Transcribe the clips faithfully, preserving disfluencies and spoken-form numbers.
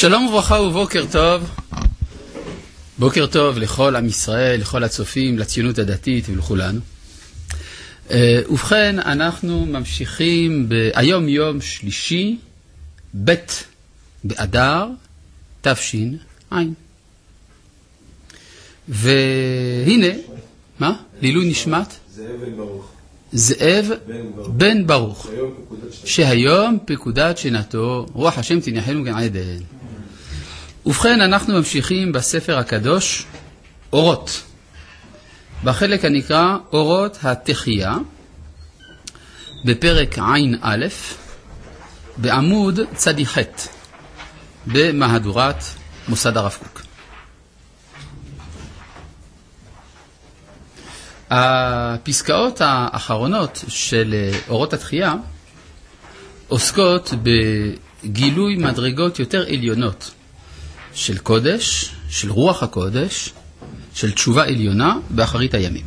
שלום וברכה ובוקר טוב. בוקר טוב לכל עם ישראל, לכל הצופים, לציונות הדתית ולכולנו. ובכן, אנחנו ממשיכים ב... היום יום שלישי, ב' באדר, תש"ע. והנה, מה? לעילוי נשמת? זאב בן ברוך. זאב בן ברוך. שהיום פקודת שנתו, רוח השם תניחנו גן עדן. ובכן, אנחנו ממשיכים בספר הקדוש, אורות. בחלק הנקרא אורות התחייה, בפרק עין א', בעמוד צדיח, במהדורת מוסד הרב קוק. הפסקאות האחרונות של אורות התחייה עוסקות בגילוי מדרגות יותר עליונות של קודש, של רוח הקודש, של תשובה עליונה באחרית הימים.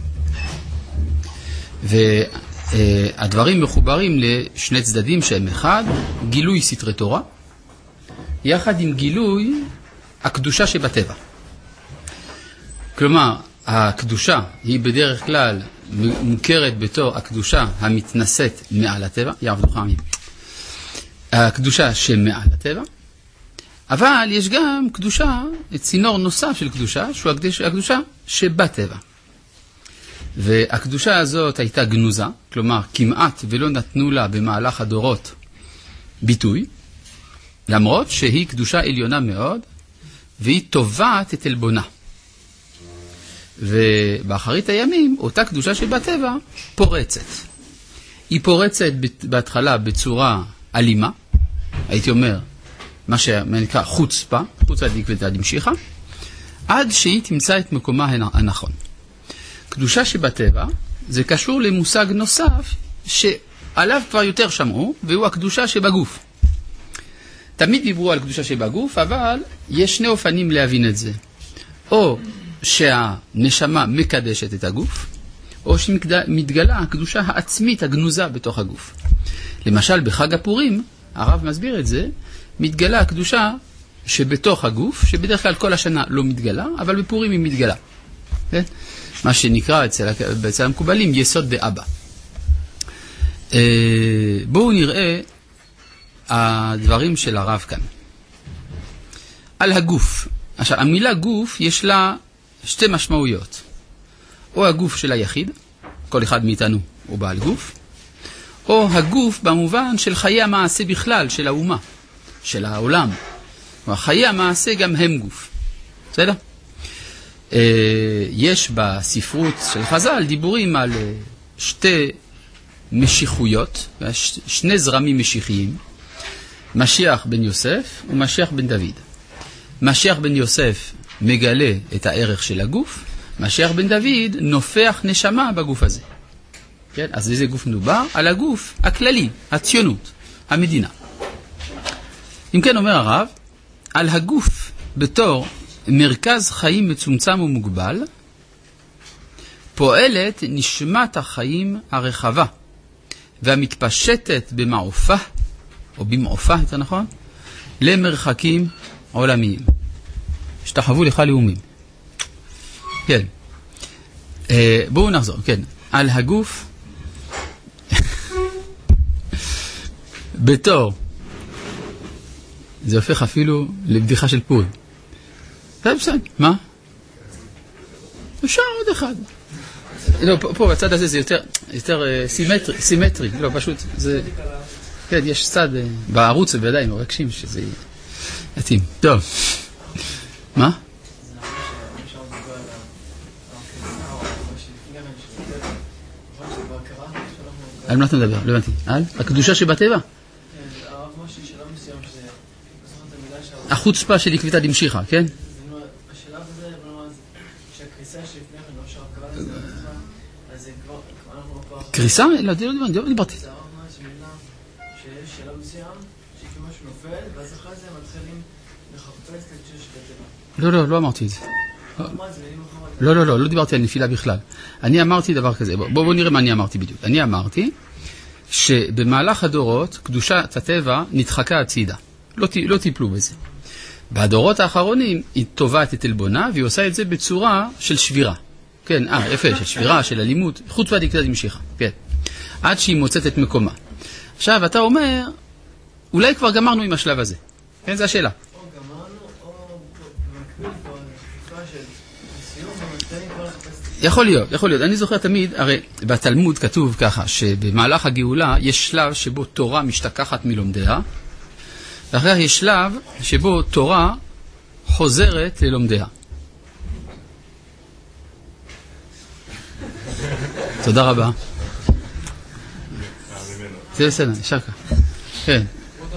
והדברים מחוברים לשני צדדים שהם אחד, גילוי סתרי תורה, יחד עם גילוי הקדושה שבטבע. כלומר, הקדושה היא בדרך כלל מוכרת בתור הקדושה המתנשאת מעל הטבע, יעבדוך עמים. הקדושה שמעל הטבע, אבל יש גם קדושה, צינור נוסף של קדושה, שהוא הקדושה שבטבע. והקדושה הזאת הייתה גנוזה, כלומר כמעט ולא נתנו לה במהלך הדורות ביטוי, למרות שהיא קדושה עליונה מאוד, והיא טובעת את אלבונה. ובאחרית הימים, אותה קדושה שבטבע פורצת. היא פורצת בהתחלה בצורה אלימה, הייתי אומר, מה שנקרא חוצפה, חוצה דקבתא דמשיחא, עד שהיא תמצא את מקומה הנכון. קדושה שבטבע זה קשור למושג נוסף שעליו כבר יותר שמעו, והוא הקדושה שבגוף. תמיד דיברו על קדושה שבגוף, אבל יש שני אופנים להבין את זה. או שהנשמה מקדשת את הגוף, או שמתגלה הקדושה העצמית הגנוזה בתוך הגוף. למשל בחג הפורים, הרב מסביר את זה, מתגלה הקדושה שבתוך הגוף, שבדרך כלל כל השנה לא מתגלה, אבל בפורים היא מתגלה. כן? מה שנקרא אצל, אצל המקובלים יסוד דאבא. בואו נראה הדברים של הרב כאן. על הגוף. עכשיו, המילה גוף יש לה שתי משמעויות. או הגוף של היחיד, כל אחד מאיתנו הוא בעל גוף, או הגוף במובן של חיי המעשה בכלל, של האומה, של העולם. חיי המעשה גם הם גוף. בסדר? יש בספרות של חז"ל דיבורים על שתי משיחויות, שני זרמים משיחיים, משיח בן יוסף ומשיח בן דוד. משיח בן יוסף מגלה את הערך של הגוף, משיח בן דוד נופח נשמה בגוף הזה. כן? אז איזה גוף מדובר? על הגוף הכללי, הציונות, המדינה. אם כן אומר הרב, על הגוף בתור מרכז חיים מצומצם ומוגבל, פועלת נשמת החיים הרחבה, והמתפשטת במעופה, או במעופה, יותר נכון, למרחקים עולמיים. שתחוו לך לאומים. כן. אה, בואו נחזור, כן. על הגוף, בתור, זה הופך אפילו לבדיחה של פורים. בסדר, מה? אפשר עוד אחד. לא, פה, פה בצד הזה זה יותר, יותר uh, סימטרי, סימטרי. לא, פשוט, זה... כן, יש צד uh, בערוץ ובידיים מרגשים שזה יתאים. טוב. מה? על מה אתה מדבר? לא הבנתי. על? הקדושה שבטבע? החוצפה של עקבתא דמשיחא, כן? השלב הזה, שהקריסה שלפני כן, לא שרב קרא לזה, אז זה כבר, אנחנו כבר... קריסה? לא, לא דיברתי. זה הרב מה שמילה, שיש שלב מסוים, שכאילו משהו נופל, ואז אחרי זה מתחילים לחפש את הקדושה שבטבע. לא, לא, לא אמרתי את זה. לא, לא, לא, לא דיברתי על נפילה בכלל. אני אמרתי דבר כזה, בואו נראה מה אני אמרתי בדיוק. אני אמרתי שבמהלך הדורות, קדושת הטבע נדחקה הצידה. לא, לא טיפלו בזה. בדורות האחרונים היא תובעת את אלבונה, והיא עושה את זה בצורה של שבירה. כן, אה, יפה, של שבירה, של אלימות, חוץ והדיקטת המשיכה, כן. עד שהיא מוצאת את מקומה. עכשיו, אתה אומר, אולי כבר גמרנו עם השלב הזה. כן, זו השאלה. או גמרנו, או במקביל כבר לתקופה של סיום, ומתחילים כבר לחפש... יכול להיות, יכול להיות. אני זוכר תמיד, הרי בתלמוד כתוב ככה, שבמהלך הגאולה יש שלב שבו תורה משתכחת מלומדיה, ואחר כך יש שלב שבו תורה חוזרת ללומדיה. תודה רבה. זה בסדר, נשאר כך. כן.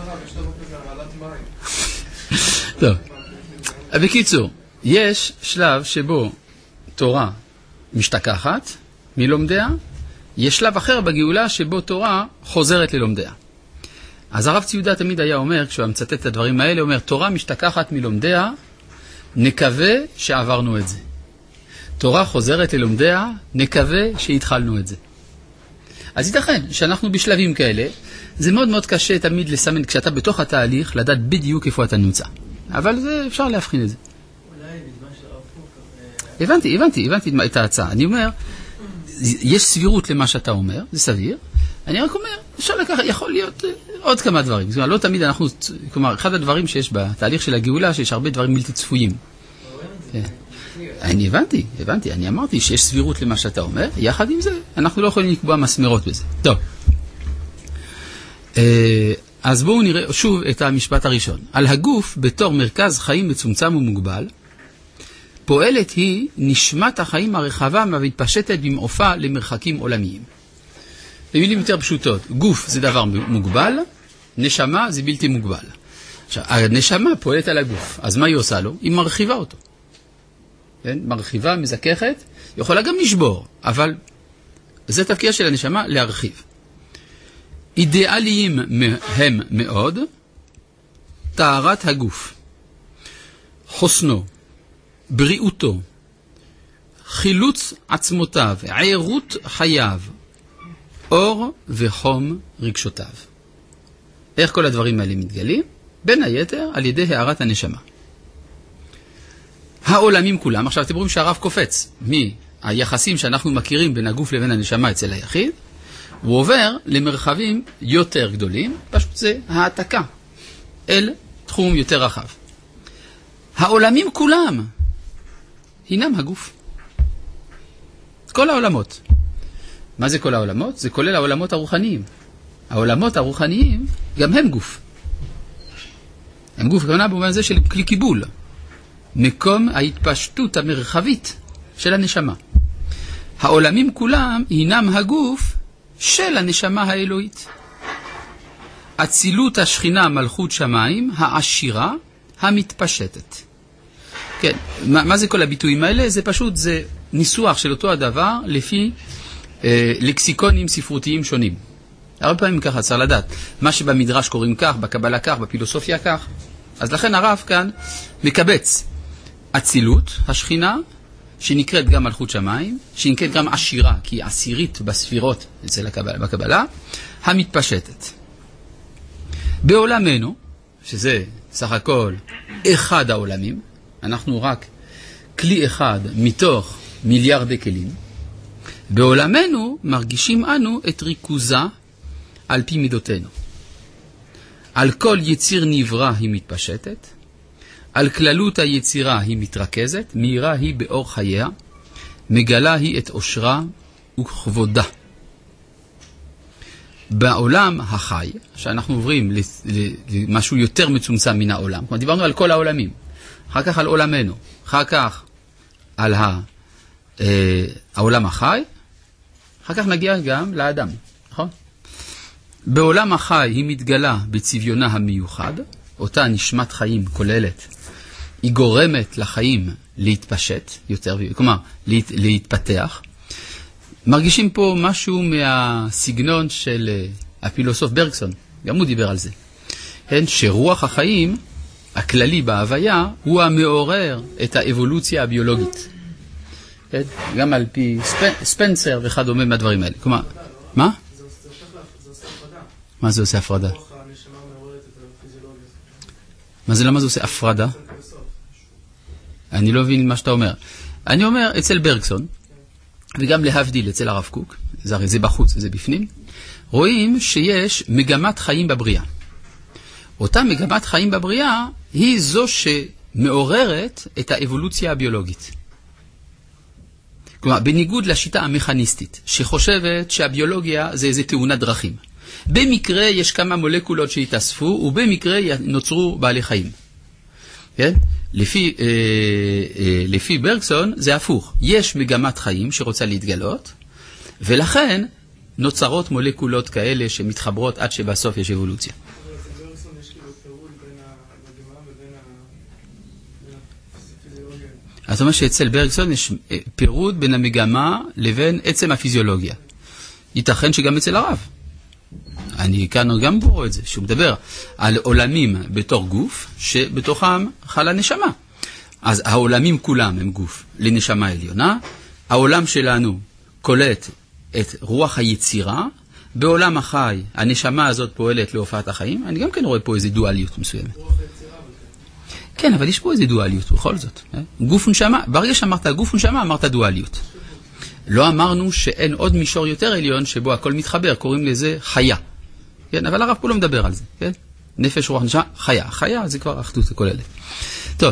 טוב. בקיצור, יש שלב שבו תורה משתכחת מלומדיה, יש שלב אחר בגאולה שבו תורה חוזרת ללומדיה. אז הרב ציודה תמיד היה אומר, כשהוא מצטט את הדברים האלה, אומר, תורה משתכחת מלומדיה, נקווה שעברנו את זה. תורה חוזרת ללומדיה, נקווה שהתחלנו את זה. אז ייתכן שאנחנו בשלבים כאלה, זה מאוד מאוד קשה תמיד לסמן, כשאתה בתוך התהליך, לדעת בדיוק איפה אתה נמצא. אבל זה אפשר להבחין את זה. אולי בזמן של הרב קוק... הבנתי, הבנתי, הבנתי את ההצעה. אני אומר, יש סבירות למה שאתה אומר, זה סביר. אני רק אומר, אפשר לקחת, יכול להיות עוד כמה דברים. זאת אומרת, לא תמיד אנחנו, כלומר, אחד הדברים שיש בתהליך של הגאולה, שיש הרבה דברים בלתי צפויים. אני הבנתי, הבנתי, אני אמרתי שיש סבירות למה שאתה אומר, יחד עם זה, אנחנו לא יכולים לקבוע מסמרות בזה. טוב. אז בואו נראה שוב את המשפט הראשון. על הגוף, בתור מרכז חיים מצומצם ומוגבל, פועלת היא נשמת החיים הרחבה והמתפשטת במעופה למרחקים עולמיים. במילים יותר פשוטות, גוף זה דבר מוגבל, נשמה זה בלתי מוגבל. עכשיו, הנשמה פועלת על הגוף, אז מה היא עושה לו? היא מרחיבה אותו. כן? מרחיבה, מזככת, יכולה גם לשבור, אבל זה תפקיד של הנשמה להרחיב. אידיאליים הם מאוד, טהרת הגוף, חוסנו, בריאותו, חילוץ עצמותיו, עירות חייו, אור וחום רגשותיו. איך כל הדברים האלה מתגלים? בין היתר על ידי הערת הנשמה. העולמים כולם, עכשיו אתם רואים שהרב קופץ מהיחסים שאנחנו מכירים בין הגוף לבין הנשמה אצל היחיד, הוא עובר למרחבים יותר גדולים, פשוט זה העתקה אל תחום יותר רחב. העולמים כולם הינם הגוף. כל העולמות. מה זה כל העולמות? זה כולל העולמות הרוחניים. העולמות הרוחניים גם הם גוף. הם גוף כמובן במובן זה של כלי קיבול. מקום ההתפשטות המרחבית של הנשמה. העולמים כולם הינם הגוף של הנשמה האלוהית. אצילות השכינה מלכות שמיים, העשירה, המתפשטת. כן, מה, מה זה כל הביטויים האלה? זה פשוט, זה ניסוח של אותו הדבר לפי אה, לקסיקונים ספרותיים שונים. הרבה פעמים ככה צריך לדעת. מה שבמדרש קוראים כך, בקבלה כך, בפילוסופיה כך. אז לכן הרב כאן מקבץ אצילות, השכינה, שנקראת גם מלכות שמיים, שנקראת גם עשירה, כי היא עשירית בספירות אצל הקבלה, בקבלה, המתפשטת. בעולמנו, שזה סך הכל אחד העולמים, אנחנו רק כלי אחד מתוך מיליארדי כלים, בעולמנו מרגישים אנו את ריכוזה על פי מידותינו. על כל יציר נברא היא מתפשטת, על כללות היצירה היא מתרכזת, מהירה היא באור חייה, מגלה היא את אושרה וכבודה. בעולם החי, שאנחנו עוברים למשהו יותר מצומצם מן העולם, כלומר דיברנו על כל העולמים, אחר כך על עולמנו, אחר כך על ה, אה, העולם החי, אחר כך נגיע גם לאדם, נכון? בעולם החי היא מתגלה בצביונה המיוחד, אותה נשמת חיים כוללת, היא גורמת לחיים להתפשט יותר, כלומר להת, להתפתח. מרגישים פה משהו מהסגנון של הפילוסוף ברגסון, גם הוא דיבר על זה. כן, שרוח החיים הכללי בהוויה הוא המעורר את האבולוציה הביולוגית. כן, גם על פי ספ... ספנסר וכדומה מהדברים האלה. כלומר, מה? זה עושה הפרדה. מה זה עושה הפרדה? רוח הנשמה מעוררת את הפיזיולוגיה. מה זה, למה זה עושה הפרדה? אני לא מבין מה שאתה אומר. אני אומר, אצל ברגסון, וגם להבדיל אצל הרב קוק, זה הרי זה בחוץ וזה בפנים, רואים שיש מגמת חיים בבריאה. אותה מגמת חיים בבריאה היא זו שמעוררת את האבולוציה הביולוגית. כלומר, בניגוד לשיטה המכניסטית, שחושבת שהביולוגיה זה איזה תאונת דרכים. במקרה יש כמה מולקולות שהתאספו, ובמקרה נוצרו בעלי חיים. כן? לפי, אה, אה, לפי ברגסון זה הפוך. יש מגמת חיים שרוצה להתגלות, ולכן נוצרות מולקולות כאלה שמתחברות עד שבסוף יש אבולוציה. אצל ברגסון יש כאילו פירוד בין המגמה ובין הפיזיולוגיה. זאת אומרת שאצל ברגסון יש פירוד בין המגמה לבין עצם הפיזיולוגיה. ייתכן שגם אצל הרב. אני כאן גם בורו את זה, שהוא מדבר על עולמים בתור גוף, שבתוכם חלה נשמה. אז העולמים כולם הם גוף לנשמה עליונה, העולם שלנו קולט את רוח היצירה, בעולם החי הנשמה הזאת פועלת להופעת החיים, אני גם כן רואה פה איזו דואליות מסוימת. כן, אבל יש פה איזו דואליות בכל זאת. גוף ונשמה, ברגע שאמרת גוף ונשמה, אמרת דואליות. לא אמרנו שאין עוד מישור יותר עליון שבו הכל מתחבר, קוראים לזה חיה. כן, אבל הרב פה לא מדבר על זה, כן? נפש, רוח, נשמה, חיה. חיה זה כבר אחדות הכוללת. טוב.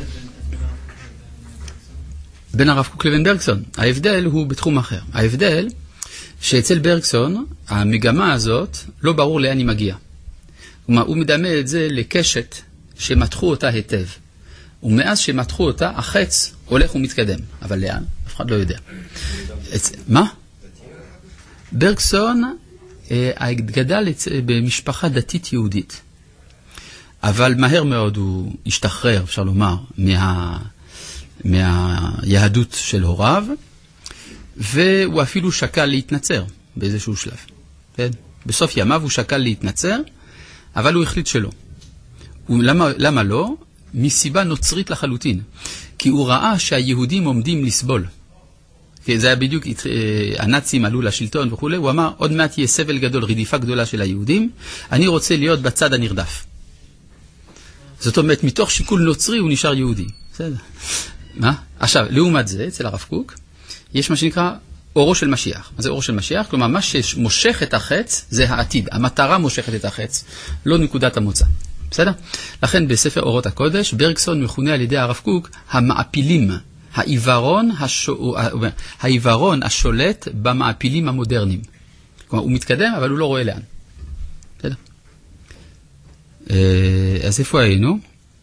בין הרב קוק לבין ברגסון, ההבדל הוא בתחום אחר. ההבדל שאצל ברגסון, המגמה הזאת לא ברור לאן היא מגיעה. כלומר, הוא מדמה את זה לקשת שמתחו אותה היטב. ומאז שמתחו אותה, החץ הולך ומתקדם. אבל לאן? אף אחד לא יודע. מה? ברגסון גדל במשפחה דתית יהודית. אבל מהר מאוד הוא השתחרר, אפשר לומר, מה, מהיהדות של הוריו, והוא אפילו שקל להתנצר באיזשהו שלב. כן? בסוף ימיו הוא שקל להתנצר, אבל הוא החליט שלא. למה, למה לא? מסיבה נוצרית לחלוטין. כי הוא ראה שהיהודים עומדים לסבול. כי זה היה בדיוק, הנאצים עלו לשלטון וכו', הוא אמר, עוד מעט יהיה סבל גדול, רדיפה גדולה של היהודים, אני רוצה להיות בצד הנרדף. זאת אומרת, מתוך שיקול נוצרי הוא נשאר יהודי. בסדר. מה? עכשיו, לעומת זה, אצל הרב קוק, יש מה שנקרא אורו של משיח. מה זה אורו של משיח? כלומר, מה שמושך את החץ זה העתיד. המטרה מושכת את החץ, לא נקודת המוצא. בסדר? לכן בספר אורות הקודש, ברגסון מכונה על ידי הרב קוק המעפילים, העיוורון, השו... העיוורון השולט במעפילים המודרניים. כלומר, הוא מתקדם, אבל הוא לא רואה לאן. בסדר? אז איפה היינו?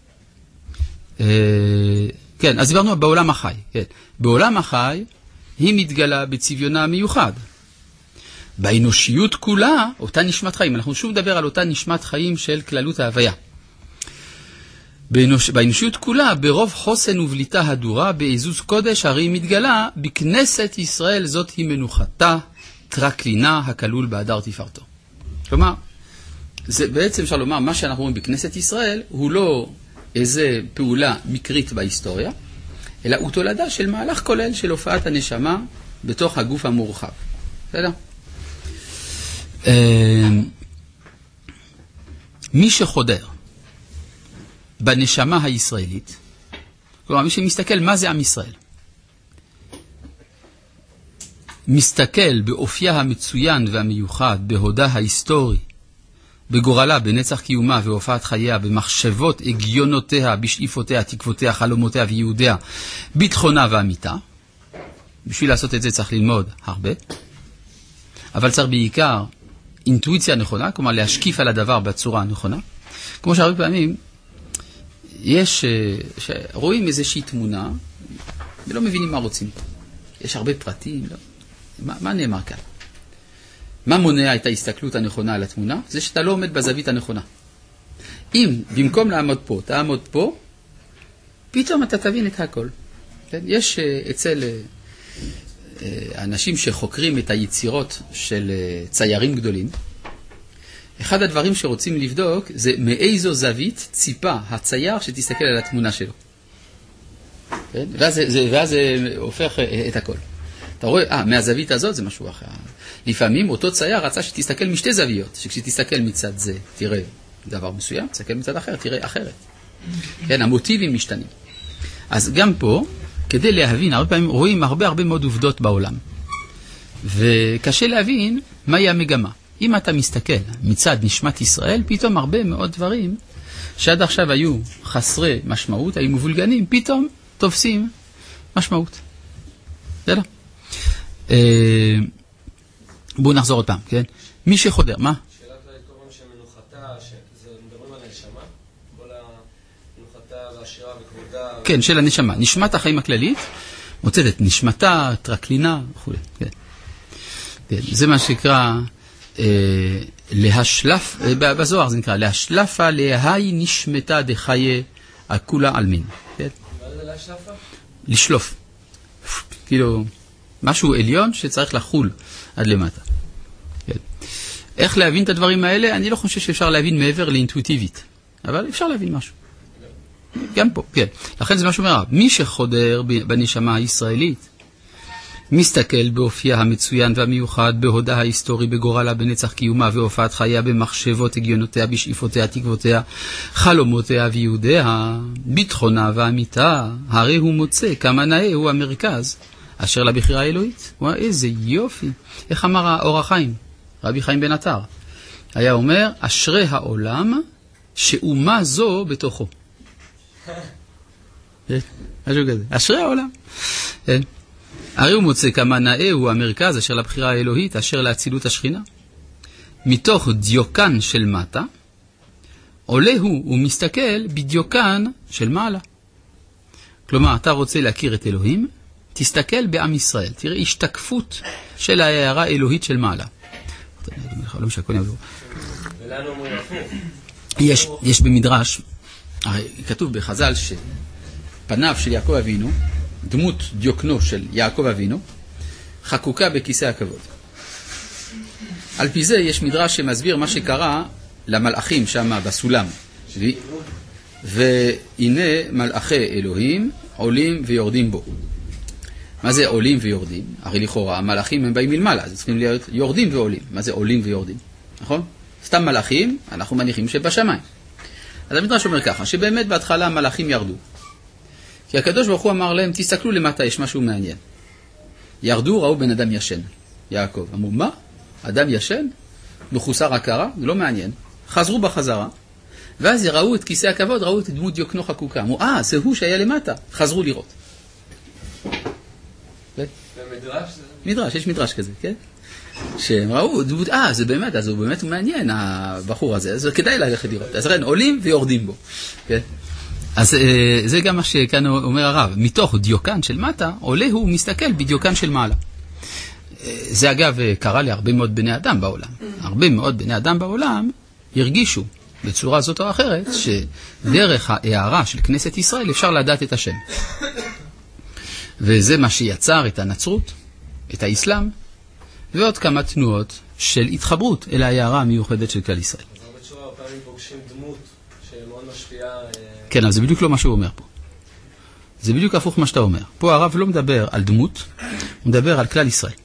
כן, אז דיברנו בעולם החי. כן. בעולם החי היא מתגלה בצביונה המיוחד. באנושיות כולה, אותה נשמת חיים. אנחנו שוב נדבר על אותה נשמת חיים של כללות ההוויה. באנוש... באנושיות כולה, ברוב חוסן ובליטה הדורה, בעזוז קודש, הרי היא מתגלה, בכנסת ישראל זאת היא מנוחתה, טרקלינה, הכלול באדר תפארתו. כלומר, זה בעצם אפשר לומר, מה שאנחנו רואים בכנסת ישראל, הוא לא איזה פעולה מקרית בהיסטוריה, אלא הוא תולדה של מהלך כולל של הופעת הנשמה בתוך הגוף המורחב. בסדר? מי שחודר בנשמה הישראלית, כלומר מי שמסתכל מה זה עם ישראל, מסתכל באופייה המצוין והמיוחד, בהודה ההיסטורי, בגורלה, בנצח קיומה והופעת חייה, במחשבות הגיונותיה, בשאיפותיה, תקוותיה, חלומותיה ויהודיה, ביטחונה ואמיתה. בשביל לעשות את זה צריך ללמוד הרבה, אבל צריך בעיקר אינטואיציה נכונה, כלומר להשקיף על הדבר בצורה הנכונה. כמו שהרבה פעמים יש, רואים איזושהי תמונה ולא מבינים מה רוצים. יש הרבה פרטים, לא? מה, מה נאמר כאן? מה מונע את ההסתכלות הנכונה על התמונה? זה שאתה לא עומד בזווית הנכונה. אם במקום לעמוד פה, תעמוד פה, פתאום אתה תבין את הכל. כן? יש אצל אנשים שחוקרים את היצירות של ציירים גדולים, אחד הדברים שרוצים לבדוק זה מאיזו זווית ציפה הצייר שתסתכל על התמונה שלו. כן? ואז, זה, ואז זה הופך את הכל. אתה רואה, אה, מהזווית הזאת זה משהו אחר. לפעמים אותו צייר רצה שתסתכל משתי זוויות, שכשתסתכל מצד זה תראה דבר מסוים, תסתכל מצד אחר, תראה אחרת. כן, המוטיבים משתנים. אז גם פה, כדי להבין, הרבה פעמים רואים הרבה הרבה מאוד עובדות בעולם. וקשה להבין מהי המגמה. אם אתה מסתכל מצד נשמת ישראל, פתאום הרבה מאוד דברים שעד עכשיו היו חסרי משמעות, היו מבולגנים, פתאום תופסים משמעות. בסדר? בואו נחזור עוד פעם, כן? מי שחודר, מה? שאלת העיקרון שמנוחתה, שזה מדברים על הנשמה, כל המנוחתה והשירה וכבודה... כן, של הנשמה. נשמת החיים הכללית, מוצאת את נשמתה, טרקלינה וכו'. כן. כן. זה מה שנקרא, אה, להשלף, אה, בזוהר זה נקרא, להשלפה להי נשמתה דחיה הכולה עלמין. כן? מה זה להשלפה? לשלוף. כאילו, משהו עליון שצריך לחול עד למטה. כן. איך להבין את הדברים האלה? אני לא חושב שאפשר להבין מעבר לאינטואיטיבית, אבל אפשר להבין משהו. גם פה, כן. לכן זה משהו אומר, מי שחודר בנשמה הישראלית, מסתכל באופייה המצוין והמיוחד, בהודעה ההיסטורי, בגורלה, בנצח קיומה והופעת חייה, במחשבות הגיונותיה, בשאיפותיה, תקוותיה, חלומותיה ויהודיה, ביטחונה ואמיתה, הרי הוא מוצא כמה נאה הוא המרכז, אשר לבחירה האלוהית. וואי, איזה יופי. איך אמר האור החיים? רבי חיים בן עטר. היה אומר, אשרי העולם שאומה זו בתוכו. משהו כזה. אשרי העולם. הרי הוא מוצא כמה נאה הוא המרכז אשר לבחירה האלוהית, אשר להצילות השכינה. מתוך דיוקן של מטה, עולה הוא ומסתכל בדיוקן של מעלה. כלומר, אתה רוצה להכיר את אלוהים, תסתכל בעם ישראל. תראה השתקפות של ההערה האלוהית של מעלה. לא משקון יעבור. ולנו אומרים הפוך. יש, יש במדרש, הרי כתוב בחז"ל שפניו של יעקב אבינו, דמות דיוקנו של יעקב אבינו, חקוקה בכיסא הכבוד. על פי זה יש מדרש שמסביר מה שקרה למלאכים שם בסולם. והנה מלאכי אלוהים עולים ויורדים בו. מה זה עולים ויורדים? הרי לכאורה המלאכים הם באים מלמעלה, אז צריכים להיות יורדים ועולים. מה זה עולים ויורדים? נכון? סתם מלאכים, אנחנו מניחים שבשמיים. אז המדרש אומר ככה, שבאמת בהתחלה המלאכים ירדו. כי הקדוש ברוך הוא אמר להם, תסתכלו למטה, יש משהו מעניין. ירדו, ראו בן אדם ישן, יעקב. אמרו, מה? אדם ישן? מחוסר הכרה? זה לא מעניין. חזרו בחזרה, ואז ראו את כיסא הכבוד, ראו את דמות דיוקנו חקוקה. אמרו, אה, זה הוא שהיה למטה. חזרו לראות. במדרש? מדרש, יש מדרש כזה, כן? שהם ראו, דמות, אה, זה באמת, אז הוא באמת מעניין, הבחור הזה, אז כדאי ללכת לראות. אז ראיין, עולים ויורדים בו, כן? אז זה גם מה שכאן אומר הרב, מתוך דיוקן של מטה, עולה הוא מסתכל בדיוקן של מעלה. זה אגב קרה להרבה מאוד בני אדם בעולם. הרבה מאוד בני אדם בעולם הרגישו בצורה זאת או אחרת, שדרך ההערה של כנסת ישראל אפשר לדעת את השם. וזה מה שיצר את הנצרות, את האסלאם, ועוד כמה תנועות של התחברות אל ההערה המיוחדת של כלל ישראל. אז הרבה תשורה, פעמים פוגשים דמות שמאוד משפיעה... כן, אז זה בדיוק לא מה שהוא אומר פה. זה בדיוק הפוך מה שאתה אומר. פה הרב לא מדבר על דמות, הוא מדבר על כלל ישראל.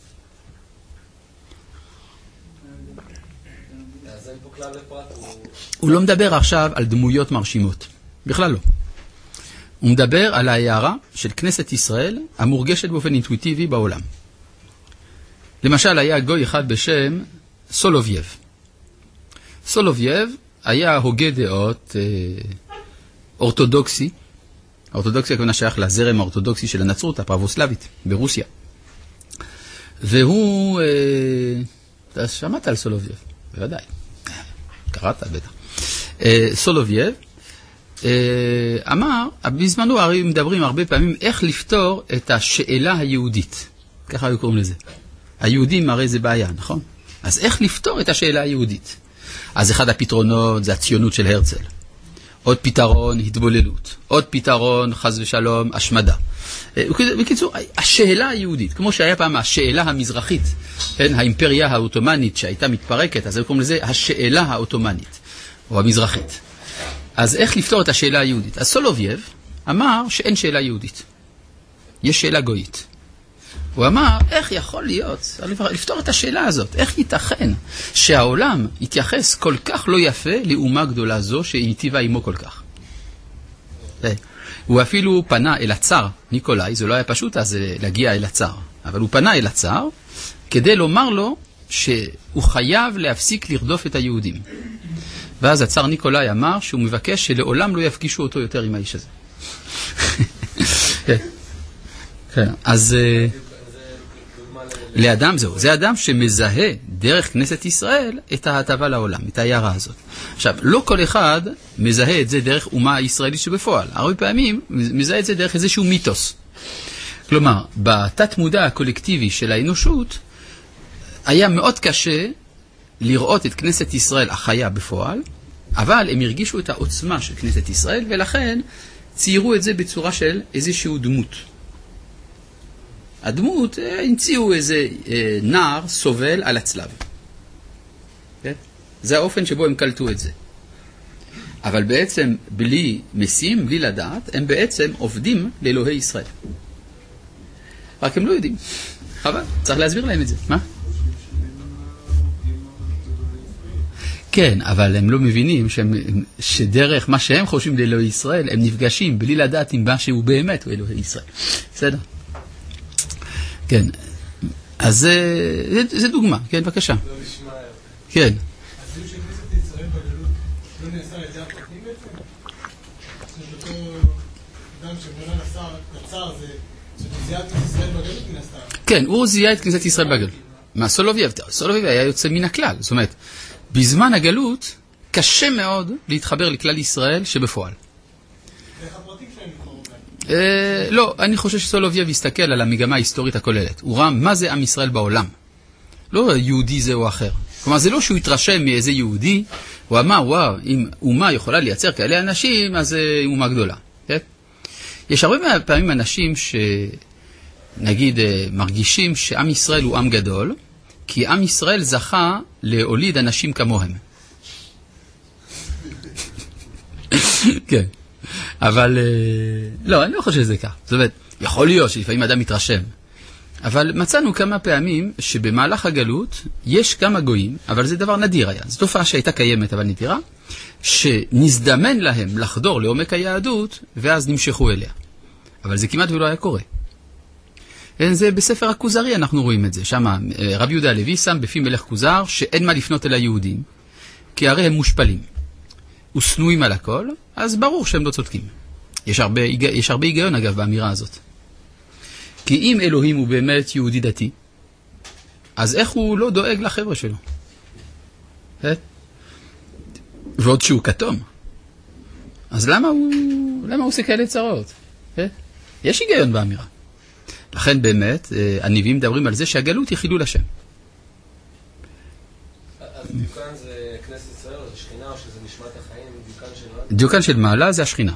אז אין פה כלל לפרט. הוא לא מדבר עכשיו על דמויות מרשימות. בכלל לא. הוא מדבר על ההערה של כנסת ישראל המורגשת באופן אינטואיטיבי בעולם. למשל, היה גוי אחד בשם סולובייב. סולובייב היה הוגה דעות אה, אורתודוקסי. האורתודוקסיה כמובן שייך לזרם האורתודוקסי של הנצרות, הפרבוסלבית, ברוסיה. והוא, אה, אתה שמעת על סולובייב? בוודאי. קראת בטח. אה, סולובייב אה, אמר, בזמנו הרי מדברים הרבה פעמים איך לפתור את השאלה היהודית. ככה היו קוראים לזה. היהודים הרי זה בעיה, נכון? אז איך לפתור את השאלה היהודית? אז אחד הפתרונות זה הציונות של הרצל. עוד פתרון, התבוללות. עוד פתרון, חס ושלום, השמדה. בקיצור, השאלה היהודית, כמו שהיה פעם השאלה המזרחית, כן, האימפריה האוטומנית שהייתה מתפרקת, אז קוראים לזה השאלה האוטומנית, או המזרחית. אז איך לפתור את השאלה היהודית? אז סולובייב אמר שאין שאלה יהודית. יש שאלה גויית. הוא אמר, איך יכול להיות, לפתור את השאלה הזאת, איך ייתכן שהעולם יתייחס כל כך לא יפה לאומה גדולה זו שהיא היטיבה עמו כל כך. הוא אפילו פנה אל הצאר, ניקולאי, זה לא היה פשוט אז להגיע אל הצאר, אבל הוא פנה אל הצאר כדי לומר לו שהוא חייב להפסיק לרדוף את היהודים. ואז הצאר ניקולאי אמר שהוא מבקש שלעולם לא יפגישו אותו יותר עם האיש הזה. כן. כן, אז לאדם זהו, זה אדם שמזהה דרך כנסת ישראל את ההטבה לעולם, את ההערה הזאת. עכשיו, לא כל אחד מזהה את זה דרך אומה הישראלית שבפועל. הרבה פעמים מזהה את זה דרך איזשהו מיתוס. כלומר, בתת מודע הקולקטיבי של האנושות, היה מאוד קשה לראות את כנסת ישראל החיה בפועל, אבל הם הרגישו את העוצמה של כנסת ישראל, ולכן ציירו את זה בצורה של איזשהו דמות. הדמות, המציאו איזה אה, נער סובל על הצלב. כן? זה האופן שבו הם קלטו את זה. אבל בעצם בלי משים, בלי לדעת, הם בעצם עובדים לאלוהי ישראל. רק הם לא יודעים. חבל, צריך להסביר להם את זה. מה? כן, אבל הם לא מבינים שהם, שדרך מה שהם חושבים לאלוהי ישראל, הם נפגשים בלי לדעת אם מה שהוא באמת הוא אלוהי ישראל. בסדר? כן, אז זה, זה דוגמה, כן, בבקשה. לא נשמע. כן. אז זהו שכנסת ישראל בגלות לא נעשה על ידי הפרטים בעצם? זאת אומרת, אותו אדם שמונה לצער זה שזיהה את כנסת ישראל בגלות מן הסתם. כן, הוא זיהה את כנסת ישראל בגלות. מה סולובייב? סולובייב היה יוצא מן הכלל. זאת אומרת, בזמן הגלות קשה מאוד להתחבר לכלל ישראל שבפועל. איך הפרטים שלהם נתחרו בהם? לא, אני חושב שסולובייב יסתכל על המגמה ההיסטורית הכוללת. הוא ראה מה זה עם ישראל בעולם. לא יהודי זה או אחר. כלומר, זה לא שהוא התרשם מאיזה יהודי, הוא אמר, וואו, אם אומה יכולה לייצר כאלה אנשים, אז זה אומה גדולה. כן? יש הרבה פעמים אנשים שנגיד מרגישים שעם ישראל הוא עם גדול, כי עם ישראל זכה להוליד אנשים כמוהם. כן. אבל, לא, אני לא חושב שזה כך. זאת אומרת, יכול להיות שלפעמים אדם מתרשם. אבל מצאנו כמה פעמים שבמהלך הגלות יש כמה גויים, אבל זה דבר נדיר היה. זו תופעה שהייתה קיימת, אבל נדירה, שנזדמן להם לחדור לעומק היהדות, ואז נמשכו אליה. אבל זה כמעט ולא היה קורה. זה בספר הכוזרי אנחנו רואים את זה. שם רב יהודה הלוי שם בפי מלך כוזר שאין מה לפנות אל היהודים, כי הרי הם מושפלים. וסנויים על הכל, אז ברור שהם לא צודקים. יש הרבה, יש הרבה היגיון אגב באמירה הזאת. כי אם אלוהים הוא באמת יהודי דתי, אז איך הוא לא דואג לחבר'ה שלו? ועוד שהוא כתום. אז למה הוא, למה הוא עושה כאלה צרות? יש היגיון באמירה. לכן באמת, הנביאים מדברים על זה שהגלות היא חילול השם. אז דיוקן זה כנסת ישראל, או זה שכינה, או שזה נשמת החיים, דיוקן של מה? דיוקן של מעלה זה השכינה.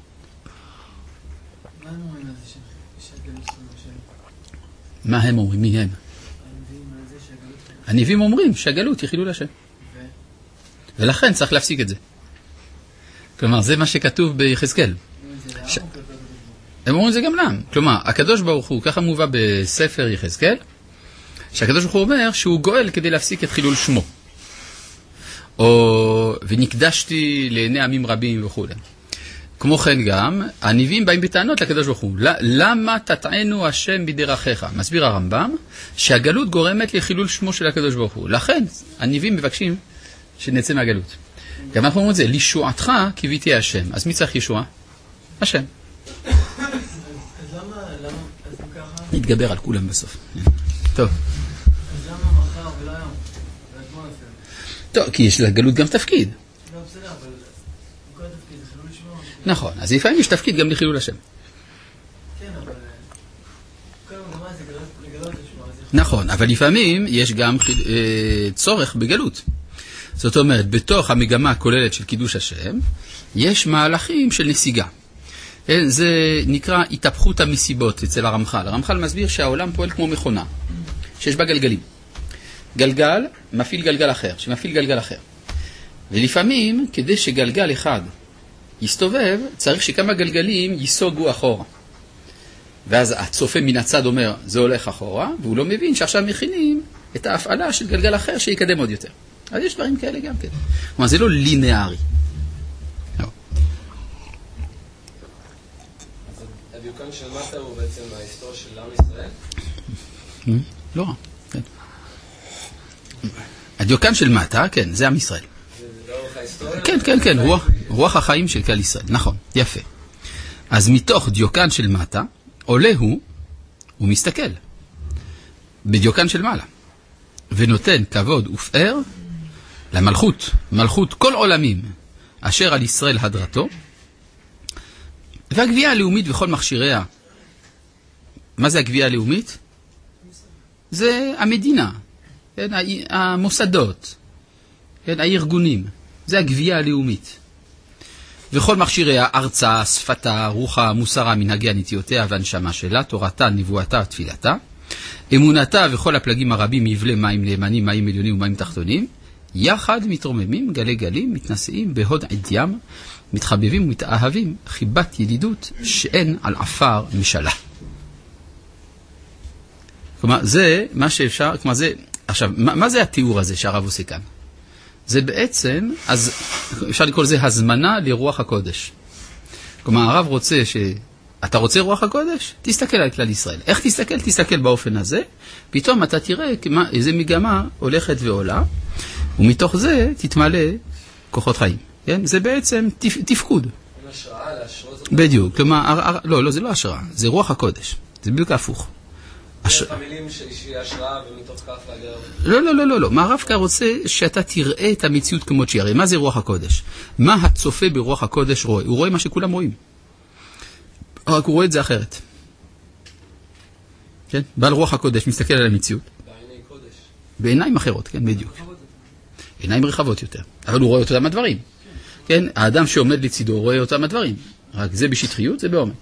מה הם אומרים על זה שהגלות חילול השם? מה הם אומרים? מי הם? הנביאים על זה שהגלות... הנביאים אומרים שהגלות היא חילול השם. ולכן צריך להפסיק את זה. כלומר, זה מה שכתוב ביחזקאל. ש... הם אומרים זה גם להם. כלומר, הקדוש ברוך הוא, ככה מובא בספר יחזקאל, שהקדוש ברוך הוא אומר שהוא גואל כדי להפסיק את חילול שמו. או, ונקדשתי לעיני עמים רבים וכו'. כמו כן גם, הנביאים באים בטענות לקדוש ברוך הוא. למה תטענו השם בדרכיך? מסביר הרמב"ם, שהגלות גורמת לחילול שמו של הקדוש ברוך הוא. לכן, הנביאים מבקשים שנצא מהגלות. גם אנחנו אומרים את זה, לישועתך קיוויתי השם. אז מי צריך ישועה? השם. אז למה, למה, אז אם ככה... נתגבר על כולם בסוף. טוב. אז למה מחר ולא היום? ואתמול אפילו? טוב, כי יש לגלות גם תפקיד. לא, בסדר, אבל... כל התפקיד זה חילול שמו. נכון, אז לפעמים יש תפקיד גם לחילול השם. כן, אבל... כל המגמה זה לגלות לשמו. נכון, אבל לפעמים יש גם צורך בגלות. זאת אומרת, בתוך המגמה הכוללת של קידוש השם, יש מהלכים של נסיגה. זה נקרא התהפכות המסיבות אצל הרמח"ל. הרמח"ל מסביר שהעולם פועל כמו מכונה, שיש בה גלגלים. גלגל מפעיל גלגל אחר, שמפעיל גלגל אחר. ולפעמים, כדי שגלגל אחד יסתובב, צריך שכמה גלגלים ייסוגו אחורה. ואז הצופה מן הצד אומר, זה הולך אחורה, והוא לא מבין שעכשיו מכינים את ההפעלה של גלגל אחר שיקדם עוד יותר. אז יש דברים כאלה גם כן. כלומר, זה לא לינארי. לא. הדיוקן של מטה הוא בעצם ההיסטוריה של עם ישראל? לא רע, כן. הדיוקן של מטה, כן, זה עם ישראל. זה לאורך ההיסטוריה? כן, כן, כן, רוח, רוח החיים של כלל ישראל, נכון, יפה. אז מתוך דיוקן של מטה, עולה הוא, הוא מסתכל, בדיוקן של מעלה, ונותן כבוד ופאר למלכות, מלכות כל עולמים, אשר על ישראל הדרתו, והגבייה הלאומית וכל מכשיריה. מה זה הגבייה הלאומית? זה המדינה, כן, המוסדות, כן, הארגונים, זה הגבייה הלאומית. וכל מכשיריה, ארצה, שפתה, רוחה, מוסרה, מנהגיה, נטיותיה והנשמה שלה, תורתה, נבואתה, תפילתה, אמונתה וכל הפלגים הרבים מבלי מים נאמנים, מים עליונים ומים תחתונים, יחד מתרוממים, גלי גלים, מתנשאים בהוד עדיים, מתחבבים ומתאהבים, חיבת ידידות שאין על עפר משלה. כלומר, זה מה שאפשר, כלומר זה, עכשיו, מה, מה זה התיאור הזה שהרב עושה כאן? זה בעצם, אז אפשר לקרוא לזה הזמנה לרוח הקודש. כלומר, הרב רוצה ש... אתה רוצה רוח הקודש? תסתכל על כלל ישראל. איך תסתכל? תסתכל באופן הזה, פתאום אתה תראה איזה מגמה הולכת ועולה, ומתוך זה תתמלא כוחות חיים. כן? זה בעצם תפ... תפקוד. השראה, להשרות. בדיוק. כלומר, הר... הר... לא, לא, זה לא השראה, זה רוח הקודש. זה בדיוק הפוך. דרך המילים שהיא השראה ומתוך כך להגר... לא, לא, לא, לא, לא. מה הרב כאן רוצה שאתה תראה את המציאות כמות שהיא. הרי מה זה רוח הקודש? מה הצופה ברוח הקודש רואה? הוא רואה מה שכולם רואים. רק הוא רואה את זה אחרת. כן? בעל רוח הקודש מסתכל על המציאות. בעיני קודש. בעיניים אחרות, כן, בדיוק. עיניים רחבות יותר. אבל הוא רואה אותם הדברים. כן? האדם שעומד לצידו רואה אותם הדברים. רק זה בשטחיות, זה בעומד.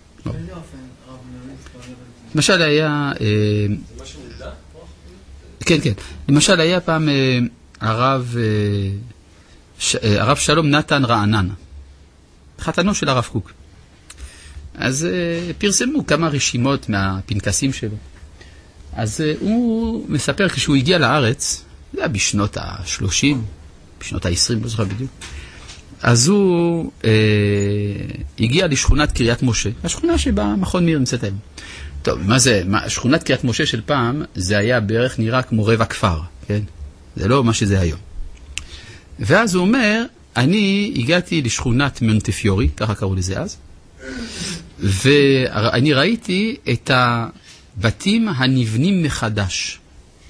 למשל היה... זה משהו מודע? כן, כן. למשל היה פעם הרב הרב שלום נתן רענן. חתנו של הרב קוק. אז פרסמו כמה רשימות מהפנקסים שלו. אז הוא מספר כשהוא הגיע לארץ, זה היה בשנות ה-שלושים, בשנות ה-עשרים, לא זוכר בדיוק. אז הוא אה, הגיע לשכונת קריית משה, השכונה שבה מכון מיר נמצאת היום. טוב, מה זה? מה, שכונת קריית משה של פעם, זה היה בערך נראה כמו רבע כפר, כן? זה לא מה שזה היום. ואז הוא אומר, אני הגעתי לשכונת מונטפיורי, ככה קראו לזה אז, ואני ראיתי את הבתים הנבנים מחדש.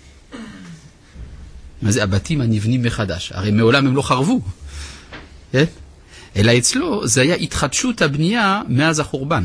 מה זה הבתים הנבנים מחדש? הרי מעולם הם לא חרבו. כן? אלא אצלו זה היה התחדשות הבנייה מאז החורבן.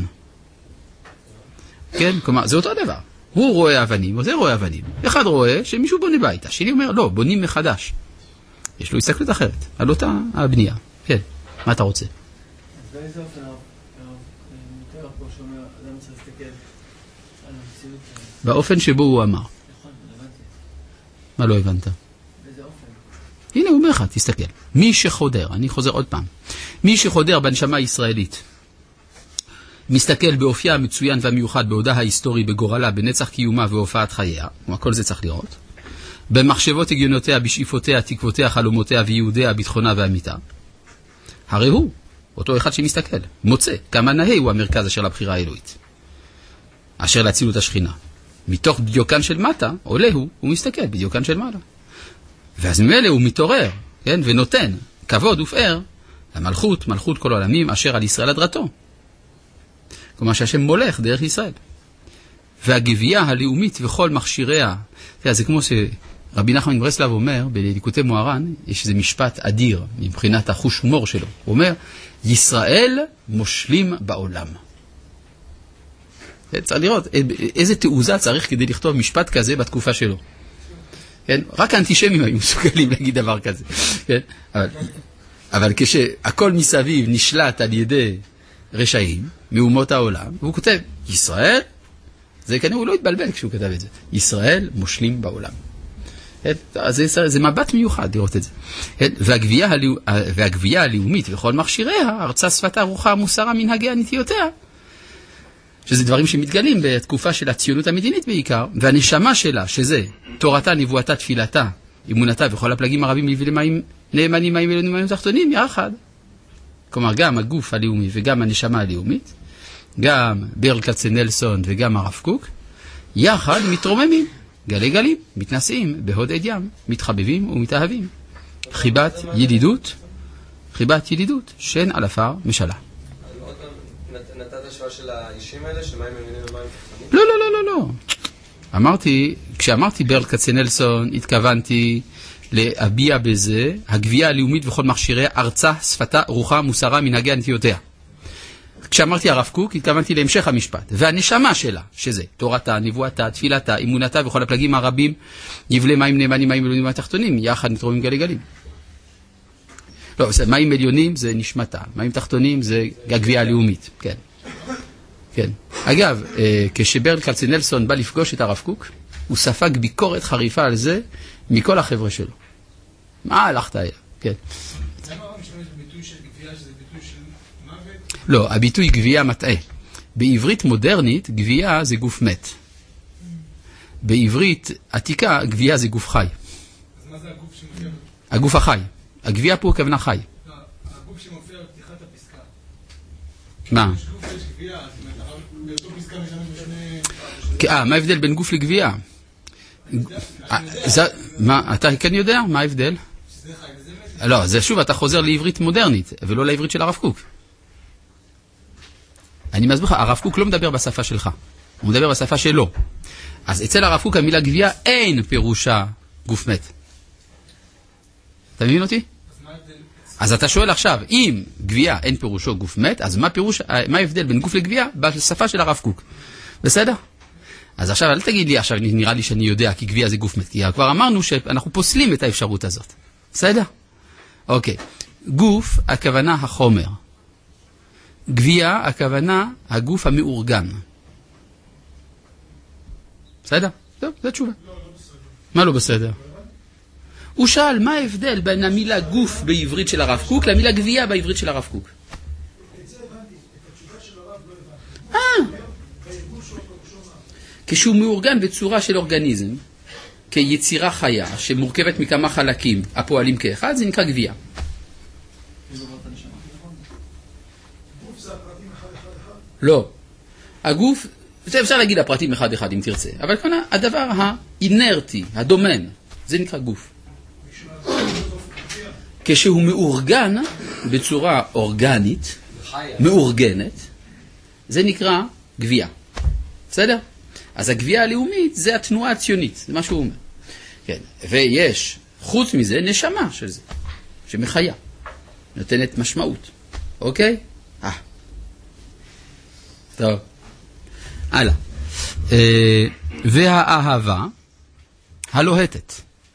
כן? כלומר, זה אותו דבר. הוא רואה אבנים, וזה רואה אבנים. אחד רואה שמישהו בונה בית. השני אומר, לא, בונים מחדש. יש לו הסתכלות אחרת, על אותה הבנייה. כן, מה אתה רוצה? אז באיזה אופן הרב מתאר פה שאומר, אדם צריך להסתכל על המציאות? באופן שבו הוא אמר. נכון, הבנתי. מה לא הבנת? באיזה אופן? הנה הוא אומר לך, תסתכל. מי שחודר, אני חוזר עוד פעם, מי שחודר בנשמה הישראלית, מסתכל באופייה המצוין והמיוחד בהודעה ההיסטורי, בגורלה, בנצח קיומה והופעת חייה, כמו כל זה צריך לראות, במחשבות הגיונותיה, בשאיפותיה, תקוותיה, חלומותיה ויהודיה, ביטחונה ואמיתה. הרי הוא, אותו אחד שמסתכל, מוצא כמה נהי הוא המרכז אשר לבחירה האלוהית, אשר להצילות השכינה. מתוך דיוקן של מטה, עולה הוא, הוא מסתכל בדיוקן של מעלה. ואז ממילא הוא מתעורר, כן, ונותן כבוד ופאר למלכות, מלכות כל העולמים, אשר על ישראל הדרתו. כלומר שהשם מולך דרך ישראל. והגבייה הלאומית וכל מכשיריה, זה כמו שרבי נחמן מברסלב אומר, בליקוטי מוהר"ן, יש איזה משפט אדיר מבחינת החוש הומור שלו. הוא אומר, ישראל מושלים בעולם. צריך לראות איזה תעוזה צריך כדי לכתוב משפט כזה בתקופה שלו. כן? רק האנטישמים היו מסוגלים להגיד דבר כזה. כן? אבל, אבל כשהכל מסביב נשלט על ידי רשעים, מאומות העולם, והוא כותב, ישראל, זה כנראה הוא לא התבלבל כשהוא כתב את זה, ישראל מושלים בעולם. כן? זה, זה מבט מיוחד לראות את זה. כן? והגבייה, הלאו, והגבייה הלאומית וכל מכשיריה, ארצה שפתה, רוחה, מוסרה, מנהגיה, נטיותיה, שזה דברים שמתגלים בתקופה של הציונות המדינית בעיקר, והנשמה שלה, שזה תורתה, נבואתה, תפילתה, אמונתה וכל הפלגים הרבים למים, נאמנים, מים עליונים, מים תחתונים, יחד. כלומר, גם הגוף הלאומי וגם הנשמה הלאומית, גם ברל כצנלסון וגם הרב קוק, יחד מתרוממים, גלי גלים, מתנשאים בהוד עד ים, מתחבבים ומתאהבים. חיבת ידידות, חיבת ידידות, שן על עפר משלה. נתת השוואה של האישים האלה, של מים עליונים ומים תחתונים? לא, לא, לא, לא, לא. אמרתי, כשאמרתי ברל כצנלסון, התכוונתי להביע בזה הגבייה הלאומית וכל מכשירי ארצה, שפתה, רוחה, מוסרה, מנהגי הנטיותיה. כשאמרתי הרב קוק, התכוונתי להמשך המשפט, והנשמה שלה, שזה תורתה, נבואתה, תפילתה, אמונתה וכל הפלגים הרבים, יבלה מים נאמנים, מים עליונים והתחתונים, יחד מתרוממים גלי גלים. לא, מים עליונים זה נשמתה, מים תחתונים זה הגבייה הלאומית, כן. כן. אגב, כשברל כצנלסון בא לפגוש את הרב קוק, הוא ספג ביקורת חריפה על זה מכל החבר'ה שלו. מה הלכת היה? כן. למה הרב משתמש בביטוי של גבייה, שזה ביטוי של מוות? לא, הביטוי גבייה מטעה. בעברית מודרנית, גבייה זה גוף מת. בעברית עתיקה, גבייה זה גוף חי. אז מה זה הגוף שמופיע? הגוף החי. הגבייה פה כוונה חי. לא, הגוף שמופיע בפתיחת הפסקה. מה? יש גוף ויש גבייה, אז הרב באותו פסקה משתמש בשני... אה, מה ההבדל בין גוף לגבייה? מה, אתה כן יודע? מה ההבדל? שזה חי וזה מת. לא, זה שוב, אתה חוזר לעברית מודרנית, ולא לעברית של הרב קוק. אני מסביר לך, הרב קוק לא מדבר בשפה שלך, הוא מדבר בשפה שלו. אז אצל הרב קוק המילה גבייה אין פירושה גוף מת. אתה מבין אותי? אז אתה שואל עכשיו, אם גבייה אין פירושו גוף מת, אז מה פירוש, מה ההבדל בין גוף לגבייה בשפה של הרב קוק? בסדר? אז עכשיו אל תגיד לי, עכשיו נראה לי שאני יודע כי גבייה זה גוף מת, כי כבר אמרנו שאנחנו פוסלים את האפשרות הזאת. בסדר? אוקיי. גוף, הכוונה החומר. גבייה, הכוונה הגוף המאורגן. בסדר? טוב, זו תשובה. מה לא בסדר? הוא שאל, מה ההבדל בין המילה גוף בעברית של הרב קוק למילה גבייה בעברית של הרב קוק? את זה הבנתי, את התשובה של הרב לא הבנתי. אה! כשהוא מאורגן בצורה של אורגניזם, כיצירה חיה שמורכבת מכמה חלקים הפועלים כאחד, זה נקרא גבייה. לא. הגוף, זה אפשר להגיד הפרטים אחד אחד אם תרצה, אבל כאן הדבר האינרטי, הדומן, זה נקרא גוף. כשהוא מאורגן בצורה אורגנית, מאורגנת, זה נקרא גבייה. בסדר? אז הגבייה הלאומית זה התנועה הציונית, זה מה שהוא אומר. כן. ויש, חוץ מזה, נשמה של זה, שמחיה, נותנת משמעות. אוקיי? אה. טוב. הלאה. אה, והאהבה הלוהטת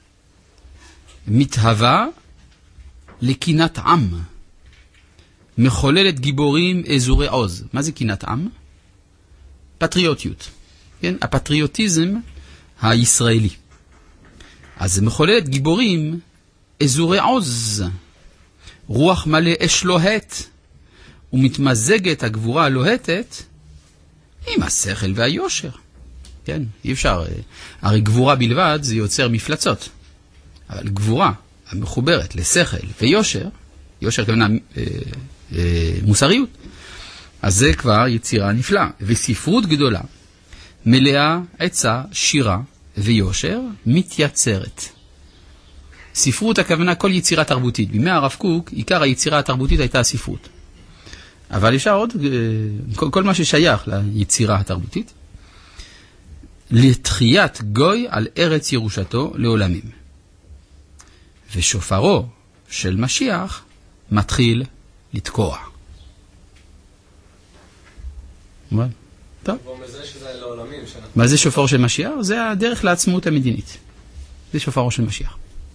מתהווה לקינת עם, מחוללת גיבורים אזורי עוז. מה זה קינת עם? פטריוטיות. כן? הפטריוטיזם הישראלי. אז זה מחוללת גיבורים אזורי עוז. רוח מלא אש לוהט, ומתמזגת הגבורה הלוהטת עם השכל והיושר. כן? אי אפשר. הרי גבורה בלבד זה יוצר מפלצות. אבל גבורה המחוברת לשכל ויושר, יושר כמובן אה, אה, מוסריות, אז זה כבר יצירה נפלאה. וספרות גדולה, מלאה עצה, שירה ויושר, מתייצרת. ספרות הכוונה כל יצירה תרבותית. בימי הרב קוק, עיקר היצירה התרבותית הייתה הספרות. אבל אפשר עוד, כל, כל מה ששייך ליצירה התרבותית, לתחיית גוי על ארץ ירושתו לעולמים. ושופרו של משיח מתחיל לתקוע. מה? טוב. מה זה שופרו של משיח? זה הדרך לעצמאות המדינית. זה שופרו של משיח.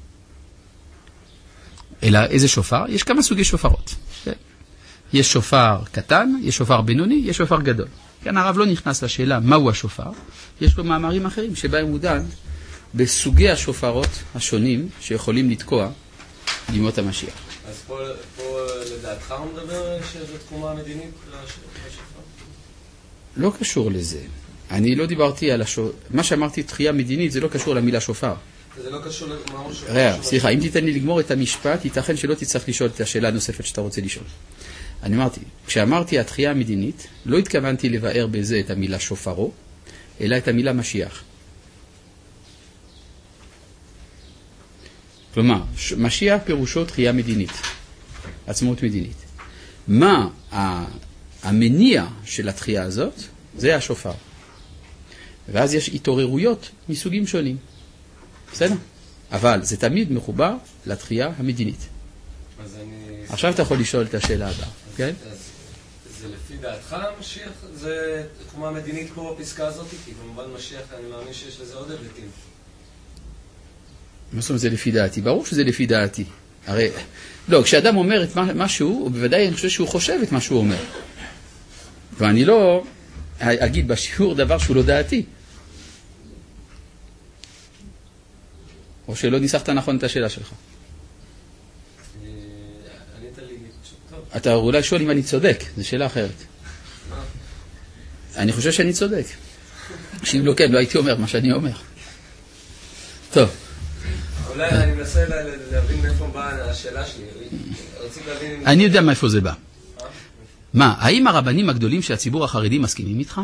אלא איזה שופר? יש כמה סוגי שופרות. יש שופר קטן, יש שופר בינוני, יש שופר גדול. כאן הרב לא נכנס לשאלה מהו השופר. יש לו מאמרים אחרים שבהם הוא דן בסוגי השופרות השונים שיכולים לתקוע לימות המשיח. אז פה, פה לדעתך הוא מדבר שזו תקומה המדינית לשופר? לא קשור לזה. אני לא דיברתי על השופר. מה שאמרתי תחייה מדינית זה לא קשור למילה שופר. זה לא קשור למהו שופר. ראה, סליחה, אם תיתן לי לגמור את המשפט, ייתכן שלא תצטרך לשאול את השאלה הנוספת שאתה רוצה לשאול. אני אמרתי, כשאמרתי התחייה המדינית, לא התכוונתי לבאר בזה את המילה שופרו, אלא את המילה משיח. כלומר, משיח פירושו תחייה מדינית, עצמאות מדינית. מה המניע של התחייה הזאת? זה השופר. ואז יש התעוררויות מסוגים שונים. בסדר? אבל זה תמיד מחובר לתחייה המדינית. אז אני... עכשיו אתה יכול לשאול את השאלה הבאה, כן? אז זה לפי דעתך משיח? זה תחומה מדינית כמו בפסקה הזאת? כי במובן משיח אני מאמין שיש לזה עוד היבטים. מה זאת אומרת זה לפי דעתי? ברור שזה לפי דעתי. הרי, לא, כשאדם אומר את משהו, בוודאי אני חושב שהוא חושב את מה שהוא אומר. ואני לא אגיד בשיעור דבר שהוא לא דעתי. או שלא ניסחת נכון את השאלה שלך. אתה אולי שואל אם אני צודק, זו שאלה אחרת. אני חושב שאני צודק. שאם לא כן, לא הייתי אומר מה שאני אומר. טוב. אולי אני מנסה להבין מאיפה באה השאלה שלי. אני יודע מאיפה זה בא. מה, האם הרבנים הגדולים של הציבור החרדי מסכימים איתך?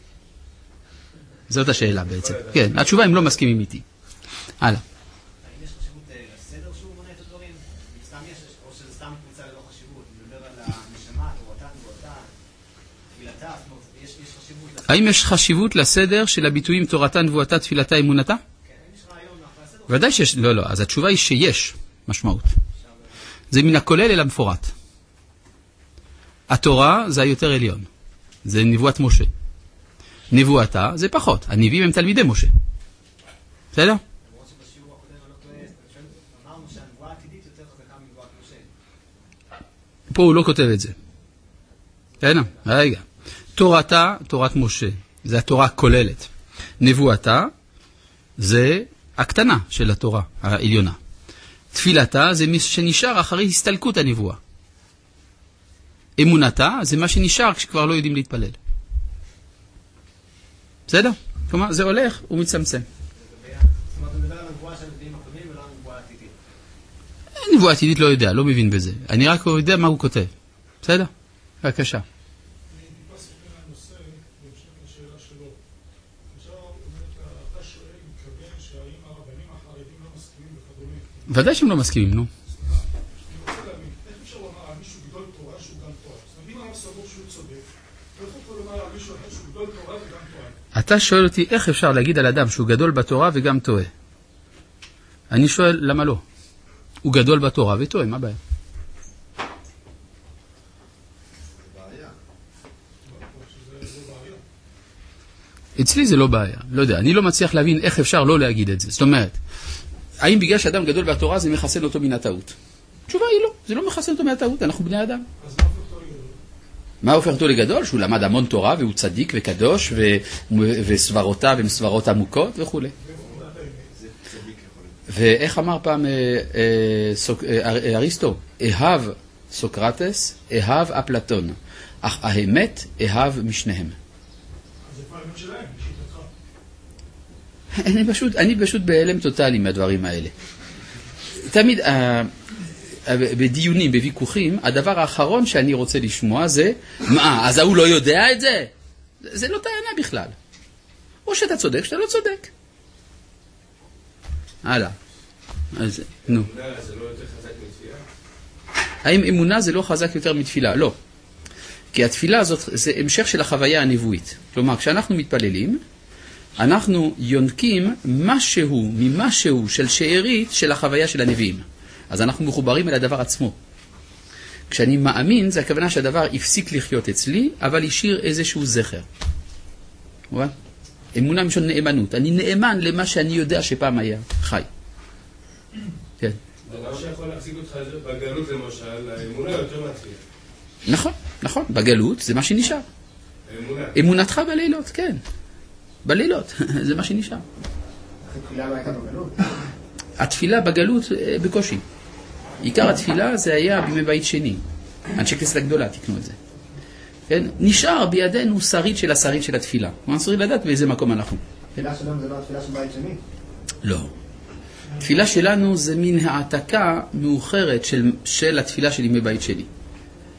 זאת השאלה בעצם. כן, התשובה הם לא מסכימים איתי. הלאה. האם יש חשיבות לסדר שהוא מונה את הדברים? סתם יש, או שזה סתם קבוצה ללא חשיבות? מדבר על הנשמה, תורתן, תורתן, תפילתה, יש חשיבות לסדר? האם יש חשיבות לסדר של הביטויים תורתה, נבואתה, תפילתה, אמונתה? כן, האם יש רעיון מאחורי הסדר? ודאי שיש, לא, לא, אז התשובה היא שיש משמעות. זה מן הכולל אל המפורט. התורה זה היותר עליון. זה נבואת משה. נבואתה זה פחות. הנביאים הם תלמידי משה. בסדר? למרות שבשיעור הקודם אני לא טועה, אמרנו שהנבואה העתידית יותר חזקה מנבואת משה. פה הוא לא כותב את זה. בסדר? רגע. תורתה, תורת משה, זה התורה הכוללת. נבואתה זה הקטנה של התורה העליונה. תפילתה זה מי שנשאר אחרי הסתלקות הנבואה. אמונתה זה מה שנשאר כשכבר לא יודעים להתפלל. בסדר? כלומר, זה הולך ומצמצם. זאת אומרת, הוא מדבר על הנבואה של הנביאים הקודמים ולא על הנבואה העתידית. נבואה עתידית לא יודע, לא מבין בזה. אני רק יודע מה הוא כותב. בסדר? בבקשה. אני טיפה סופר על הנושא, בהמשך לשאלה שלו. עכשיו, אתה שואל, מתכוון שהאם הרבנים החרדים לא מסכימים וכדומה. ודאי שהם לא מסכימים, נו. אתה שואל אותי איך אפשר להגיד על אדם שהוא גדול בתורה וגם טועה. אני שואל למה לא. הוא גדול בתורה וטועה, מה בעיה? אצלי זה לא בעיה, לא יודע, אני לא מצליח להבין איך אפשר לא להגיד את זה. זאת אומרת, האם בגלל שאדם גדול בתורה זה מחסן אותו מן הטעות? התשובה היא לא, זה לא מחסן אותו מן הטעות, אנחנו בני אדם. מה הופך אותו לגדול? שהוא למד המון תורה והוא צדיק וקדוש וסברותיו הן סברות עמוקות וכו'. ואיך אמר פעם אריסטו? אהב סוקרטס, אהב אפלטון, אך האמת אהב משניהם. אז זה כבר האמת שלהם, שיטתך. אני פשוט, אני פשוט בהלם טוטלי מהדברים האלה. תמיד בדיונים, בוויכוחים, הדבר האחרון שאני רוצה לשמוע זה, מה, אז הוא לא יודע את זה? זה לא טענה בכלל. או שאתה צודק, שאתה לא צודק. הלאה. אז, נו. אמונה זה לא יותר חזק מתפילה? האם אמונה זה לא חזק יותר מתפילה? לא. כי התפילה הזאת זה המשך של החוויה הנבואית. כלומר, כשאנחנו מתפללים, אנחנו יונקים משהו ממשהו של שארית של החוויה של הנביאים. אז אנחנו מחוברים אל הדבר עצמו. כשאני מאמין, זה הכוונה שהדבר הפסיק לחיות אצלי, אבל השאיר איזשהו זכר. מובן? אמונה משון נאמנות. אני נאמן למה שאני יודע שפעם היה חי. כן. דבר שיכול להחזיק אותך בגלות למשל, האמונה יותר מתחילה. נכון, נכון. בגלות זה מה שנשאר. האמונה. אמונתך בלילות, כן. בלילות, זה מה שנשאר. התפילה לא הייתה בגלות? התפילה בגלות בקושי. עיקר התפילה זה היה בימי בית שני. אנשי כנסת הגדולה תקנו את זה. כן? נשאר בידינו שרית של השרית של התפילה. אנחנו צריכים לדעת באיזה מקום אנחנו. התפילה שלנו זה לא התפילה של בית שני? לא. התפילה שלנו זה מין העתקה מאוחרת של, של התפילה של ימי בית שני.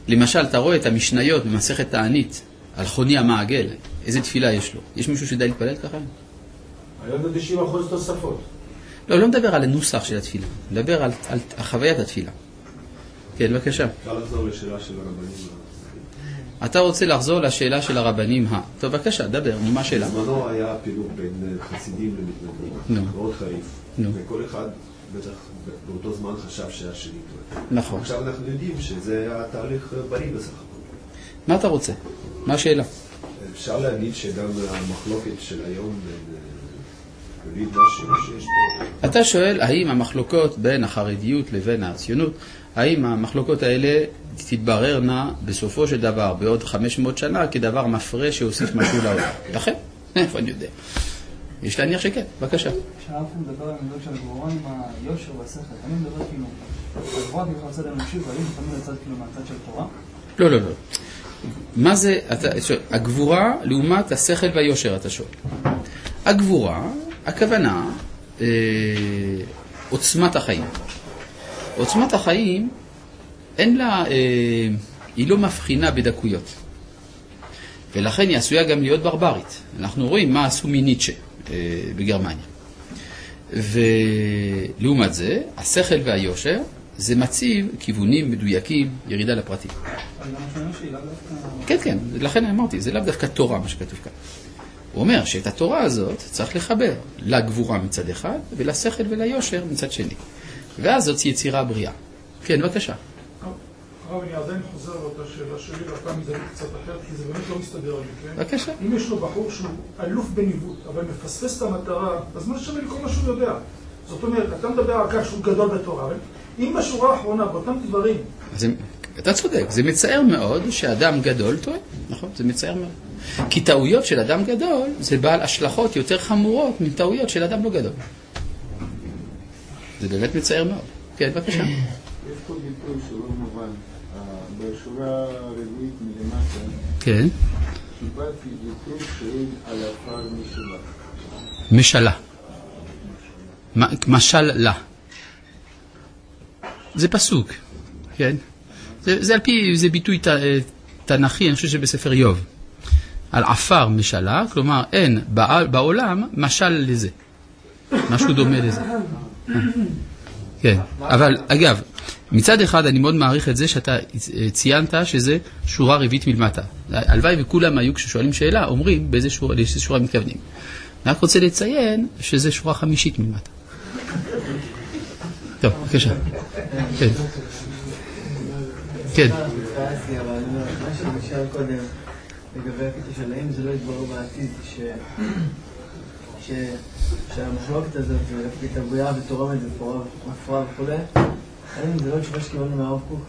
למשל, אתה רואה את המשניות במסכת תענית על חוני המעגל, איזה תפילה יש לו? יש מישהו שיודע להתפלל ככה? היום זה תשעים אחוז תוספות. לא, לא מדבר על הנוסח של התפילה, מדבר על, על חוויית התפילה. כן, בבקשה. אפשר לחזור לשאלה של הרבנים. אתה רוצה לחזור לשאלה של הרבנים ה... טוב, בבקשה, דבר, נו, מה השאלה? בזמנו היה פילוג בין חסידים למתנגדים, מאוד חריף, וכל אחד בטח באותו זמן חשב שהשני טועה. נכון. עכשיו אנחנו יודעים שזה היה תהליך בריא בסך הכל. מה אתה רוצה? מה השאלה? אפשר להגיד שגם המחלוקת של היום בליד משהו שיש פה... אתה שואל, האם המחלוקות בין החרדיות לבין הציונות, האם המחלוקות האלה תתבררנה בסופו של דבר בעוד חמש מאות שנה כדבר מפרה שהוסיף משהו לעולם? לכן? איפה אני יודע? יש להניח שכן, בבקשה. כשאנחנו מדבר על המידות של הגבורה עם היושר והשכל, אני מדבר כאילו, הגבורה כאילו לצד האנושי, והאם לפעמים לצד כאילו מהצד של תורה? לא, לא, לא. מה זה, אתה, הגבורה לעומת השכל והיושר, אתה שואל. הגבורה, הכוונה, אה, עוצמת החיים. עוצמת החיים, אין לה, אה, היא לא מבחינה בדקויות. ולכן היא עשויה גם להיות ברברית. אנחנו רואים מה עשו מניטשה אה, בגרמניה. ולעומת זה, השכל והיושר, זה מציב כיוונים מדויקים, ירידה לפרטים. כן, כן, לכן אמרתי, זה לאו דווקא תורה מה שכתוב כאן. הוא אומר שאת התורה הזאת צריך לחבר לגבורה מצד אחד ולשכל וליושר מצד שני. ואז זאת יצירה בריאה. כן, בבקשה. הרב, אני עדיין חוזר לאותה שאלה שלי, והפעם זה קצת אחרת, כי זה באמת לא מסתדר לי, כן? בבקשה. אם יש לו בחור שהוא אלוף בניווט, אבל מפספס את המטרה, אז מה שווה לכל מה שהוא יודע? זאת אומרת, אתה מדבר על כך שהוא גדול בתורה, אבל אם בשורה האחרונה, באותם דברים... זה, אתה צודק, זה מצער מאוד שאדם גדול טועה, נכון? זה מצער מאוד. כי טעויות של אדם גדול זה בעל השלכות יותר חמורות מטעויות של אדם לא גדול. זה באמת מצער מאוד. כן, בבקשה. יש פה ביטוי שלא מובן. בשורה הרביעית מלמטה, כן. קיבלתי ביטוי שאין על הפר משלה. משלה. משל לה. זה פסוק, כן? זה, זה על פי, זה ביטוי ת, תנכי, אני חושב שבספר יוב. על עפר משלה, כלומר אין בעל, בעולם משל לזה. משהו דומה לזה. כן, אבל אגב, מצד אחד אני מאוד מעריך את זה שאתה ציינת שזה שורה רביעית מלמטה. הלוואי וכולם היו כששואלים שאלה, אומרים באיזה שורה, לאיזה שורה מתכוונים. אני רק רוצה לציין שזה שורה חמישית מלמטה. טוב, בבקשה. כן. כן. מה שנשאר קודם לגבי הקטע של האם זה לא יתברר בעתיד שהמחלוקת הזאת ולפי הבריאה ותורמת ומפרה וכו', האם זה לא תשובה שקיבלנו מהרב קוק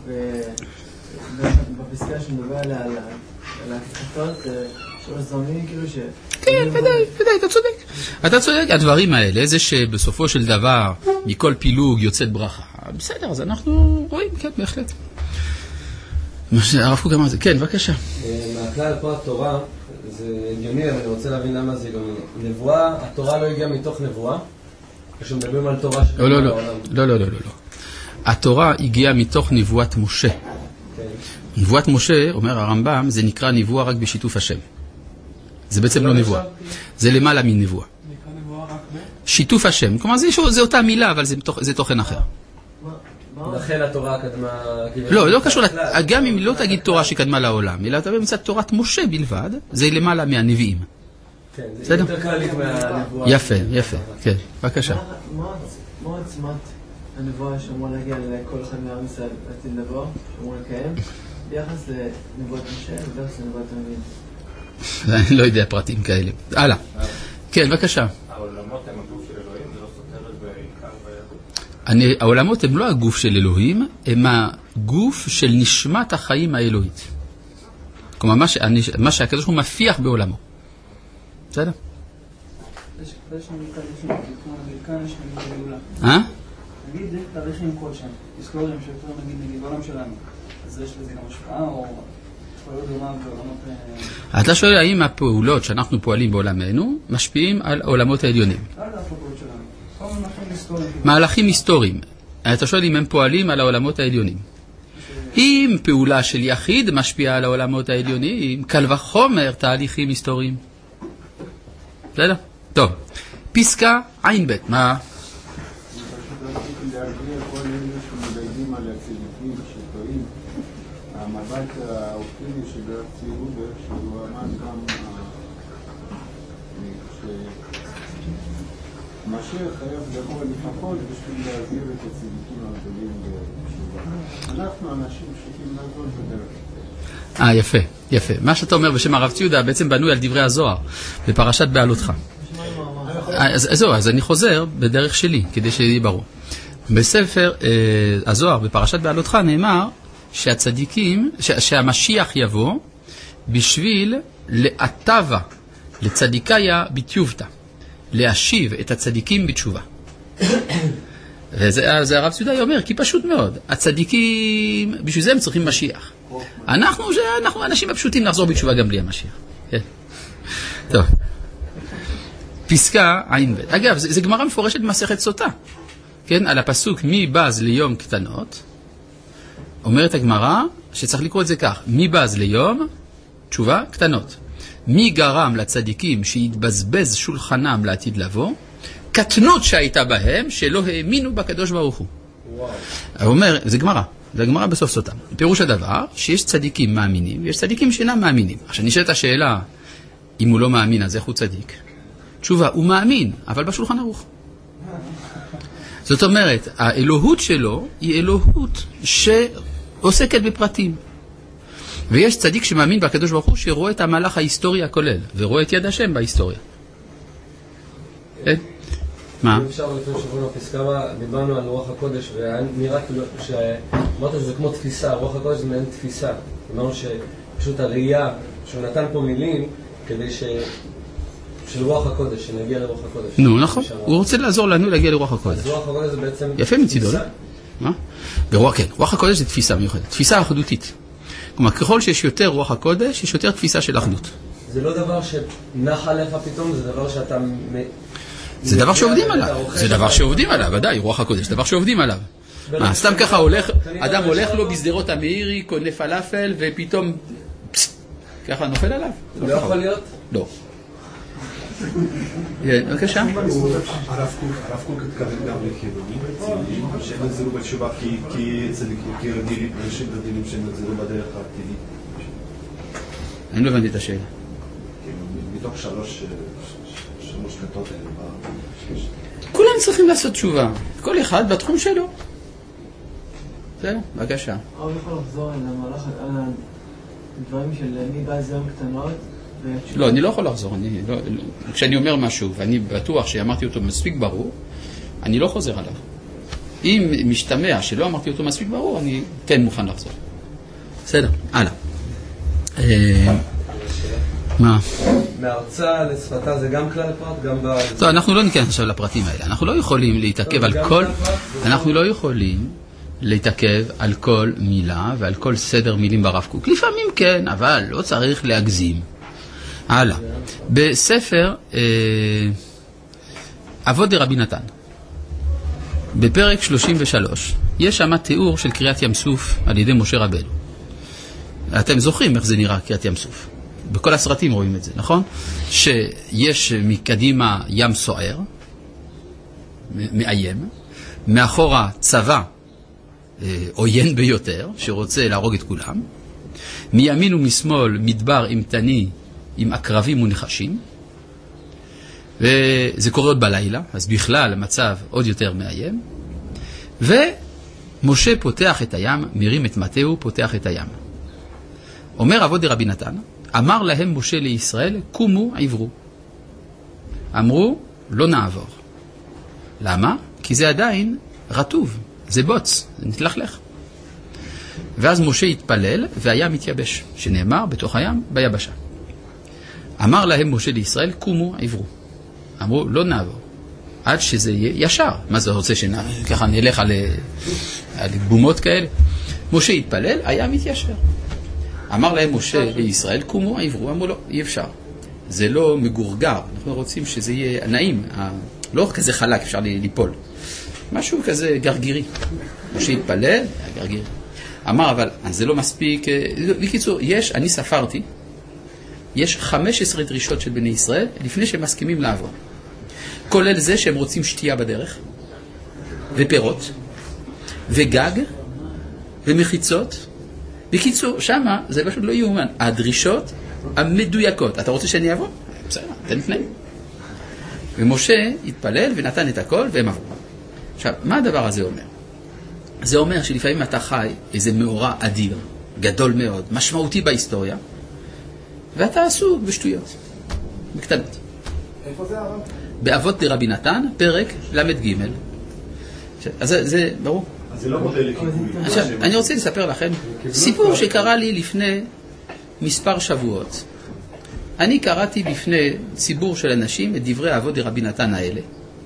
בפסקה שמדבר עליה על הכתות שלוש זרמים כאילו ש... כן, ודאי, ודאי, אתה צודק. אתה צודק, הדברים האלה זה שבסופו של דבר מכל פילוג יוצאת ברכה. בסדר, אז אנחנו רואים, כן, בהחלט. הרב קוק אמר את זה. כן, בבקשה. מהכלל פה התורה, זה הגיוני, אבל אני רוצה להבין למה זה גם נבואה, התורה לא הגיעה מתוך נבואה, כשמדברים על תורה שקורה לא, לא, בעולם. לא, לא, לא, לא, לא. התורה הגיעה מתוך נבואת משה. נבואת משה, אומר הרמב"ם, זה נקרא נבואה רק בשיתוף השם. זה בעצם לא נבואה. זה למעלה מנבואה. שיתוף השם. כלומר, זה אותה מילה, אבל זה תוכן אחר. לכן התורה קדמה... לא, לא קשור, גם אם לא תגיד תורה שקדמה לעולם, אלא אתה מצד תורת משה בלבד, זה למעלה מהנביאים. כן, זה יותר כללית מהנבואה. יפה, יפה, כן, בבקשה. מה עוצמת הנבואה שאמורה להגיע לכל אחד מעם ישראל לעתיד לבוא, שאמורה לקיים, ביחס לנבואת משה וביחס לנבואת הנביאים? אני לא יודע פרטים כאלה. הלאה. כן, בבקשה. העולמות הם הגוף של אלוהים, זה לא סותרת בעיקר ביהדות? העולמות הם לא הגוף של אלוהים, הם הגוף של נשמת החיים האלוהית. כלומר, מה שהקדוש הוא מפיח בעולמו. בסדר? יש לנו תאריכים, כמו כאן יש נגיד גאולה. אה? נגיד תאריכים כלשהם, היסטוריים שיותר נגיד נגיד בעולם שלנו. אז יש לזה גם השפעה או... אתה שואל האם הפעולות שאנחנו פועלים בעולמנו משפיעים על העולמות העליונים? מהלכים היסטוריים. אתה שואל אם הם פועלים על העולמות העליונים. אם פעולה של יחיד משפיעה על העולמות העליונים, קל וחומר תהליכים היסטוריים. בסדר? טוב. פסקה עין ב' מה? המבט האופטימי של הצירות, שהוא אמר גם שמשיח חייב לבוא לפחות בשביל להעביר את הצדיקים הגדולים בתשובה. אנחנו אנשים פשוטים לעזור בדרך. אה, יפה, יפה. מה שאתה אומר בשם הרב ציודה בעצם בנוי על דברי הזוהר, בפרשת בעלותך. אז זהו, אז אני חוזר בדרך שלי, כדי שיהיה ברור. בספר הזוהר, בפרשת בעלותך, נאמר שהצדיקים, שהמשיח יבוא בשביל להטבה לצדיקיה בתיובתא, להשיב את הצדיקים בתשובה. וזה הרב ציודה אומר, כי פשוט מאוד, הצדיקים, בשביל זה הם צריכים משיח. אנחנו, אנחנו אנשים הפשוטים נחזור בתשובה גם בלי המשיח. טוב. פסקה עין ב'. אגב, זה גמרא מפורשת במסכת סוטה. כן, על הפסוק מי בז ליום קטנות, אומרת הגמרא שצריך לקרוא את זה כך, מי בז ליום, תשובה, קטנות. מי גרם לצדיקים שהתבזבז שולחנם לעתיד לבוא, קטנות שהייתה בהם שלא האמינו בקדוש ברוך הוא. וואו. הוא אומר, זה גמרא, זה גמרא בסוף סוטה. פירוש הדבר שיש צדיקים מאמינים ויש צדיקים שאינם מאמינים. עכשיו נשאלת השאלה, אם הוא לא מאמין אז איך הוא צדיק? תשובה, הוא מאמין, אבל בשולחן ערוך. זאת אומרת, האלוהות שלו היא אלוהות שעוסקת בפרטים. ויש צדיק שמאמין בקדוש ברוך הוא שרואה את המהלך ההיסטורי הכולל, ורואה את יד השם בהיסטוריה. כן? מה? אפשר לפני שבוע בפסקה, דיברנו על רוח הקודש, ונראה כאילו שאמרת שזה כמו תפיסה, רוח הקודש זה מעין תפיסה. אמרנו שפשוט הראייה, שהוא נתן פה מילים כדי ש... של רוח הקודש, שנגיע לרוח הקודש. נו, נכון. הוא רוצה לעזור לנו להגיע לרוח הקודש. אז רוח הקודש זה בעצם... יפה מצידו, לא? מה? ברוח, כן. רוח הקודש זה תפיסה מיוחדת. תפיסה אחדותית. כלומר, ככל שיש יותר רוח הקודש, יש יותר תפיסה של אחדות. זה לא דבר שנח עליך פתאום, זה דבר שאתה... זה דבר שעובדים עליו. זה דבר שעובדים עליו, ודאי, רוח הקודש. זה דבר שעובדים עליו. מה, סתם ככה הולך, אדם הולך לו בסדרות המאירי, קונה פלאפל, ופתאום... ככה נופל עליו. לא יכול להיות? לא. בבקשה. הרב קוק התכוון גם לחילונים רציניים שנחזרו בתשובה כי אנשים רגילים שנחזרו בדרך הטבעית. אני לא הבנתי את השאלה. מתוך שלוש שנתות האלה. כולם צריכים לעשות תשובה. כל אחד בתחום שלו. זהו, בבקשה. אבל יכול לחזור על המהלך, על הדברים של מי בא זרם קטנות. לא, אני לא יכול לחזור. אני, לא, לא, כשאני אומר משהו, ואני בטוח שאמרתי אותו מספיק ברור, אני לא חוזר עליו. אם משתמע שלא אמרתי אותו מספיק ברור, אני כן מוכן לחזור. בסדר, הלאה. מה? מהרצה לשפתה זה גם כלל פרט, גם ב... טוב, אנחנו לא ניכנס עכשיו לפרטים האלה. אנחנו לא יכולים להתעכב על כל... אנחנו לא יכולים להתעכב על כל מילה ועל כל סדר מילים ברב קוק. לפעמים כן, אבל לא צריך להגזים. הלאה. בספר אה, אבות דרבי נתן, בפרק שלושים ושלוש, יש שם תיאור של קריאת ים סוף על ידי משה רבנו. אתם זוכרים איך זה נראה קריאת ים סוף? בכל הסרטים רואים את זה, נכון? שיש מקדימה ים סוער, מאיים, מאחורה צבא אה, עוין ביותר, שרוצה להרוג את כולם, מימין ומשמאל מדבר אימתני, עם עקרבים ונחשים, וזה קורה עוד בלילה, אז בכלל המצב עוד יותר מאיים, ומשה פותח את הים, מרים את מטהו, פותח את הים. אומר אבות דרבי נתן, אמר להם משה לישראל, קומו עברו. אמרו, לא נעבור. למה? כי זה עדיין רטוב, זה בוץ, זה נתלכלך. ואז משה התפלל, והים מתייבש, שנאמר בתוך הים, ביבשה. אמר להם משה לישראל, קומו עברו. אמרו, לא נעבור. עד שזה יהיה ישר. מה זה רוצה שככה נלך על, על בומות כאלה? משה התפלל, היה מתיישר. אמר להם משה לישראל, קומו עברו. אמרו, לא, אי אפשר. זה לא מגורגר. אנחנו רוצים שזה יהיה נעים. לא כזה חלק, אפשר ליפול. משהו כזה גרגירי. משה התפלל, היה גרגירי. אמר, אבל זה לא מספיק. בקיצור, יש, אני ספרתי, יש חמש עשרה דרישות של בני ישראל לפני שהם מסכימים לעבור. כולל זה שהם רוצים שתייה בדרך, ופירות, וגג, ומחיצות. בקיצור, שמה זה פשוט לא יאומן. הדרישות המדויקות. אתה רוצה שאני אעבור? בסדר, תן לפני. ומשה התפלל ונתן את הכל והם עברו. עכשיו, מה הדבר הזה אומר? זה אומר שלפעמים אתה חי איזה מאורע אדיר, גדול מאוד, משמעותי בהיסטוריה, ואתה עסוק בשטויות, בקטנות. איפה זה הרב? באבות דרבי נתן, פרק למד ג'. אז זה, זה ברור. אז זה לא מודל לכיבוי. עכשיו, אני רוצה לספר לכם סיפור שקרה לי לפני מספר שבועות. אני קראתי בפני ציבור של אנשים את דברי אבות דרבי נתן האלה.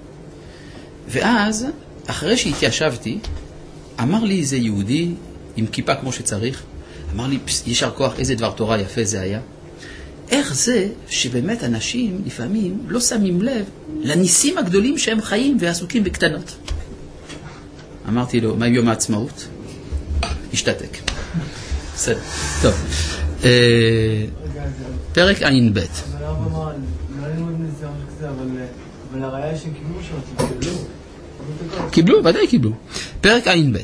ואז, אחרי שהתיישבתי, אמר לי איזה יהודי עם כיפה כמו שצריך, אמר לי, ישר כוח, איזה דבר תורה יפה זה היה. איך זה שבאמת אנשים לפעמים לא שמים לב לניסים הגדולים שהם חיים ועסוקים בקטנות. אמרתי לו, מה יום העצמאות? השתתק. בסדר. טוב. פרק עין ב'. אבל הרב אמר, לא ללמוד מזה כזה, אבל הראיה שהם קיבלו שם, קיבלו. קיבלו, ודאי קיבלו. פרק עין ב'.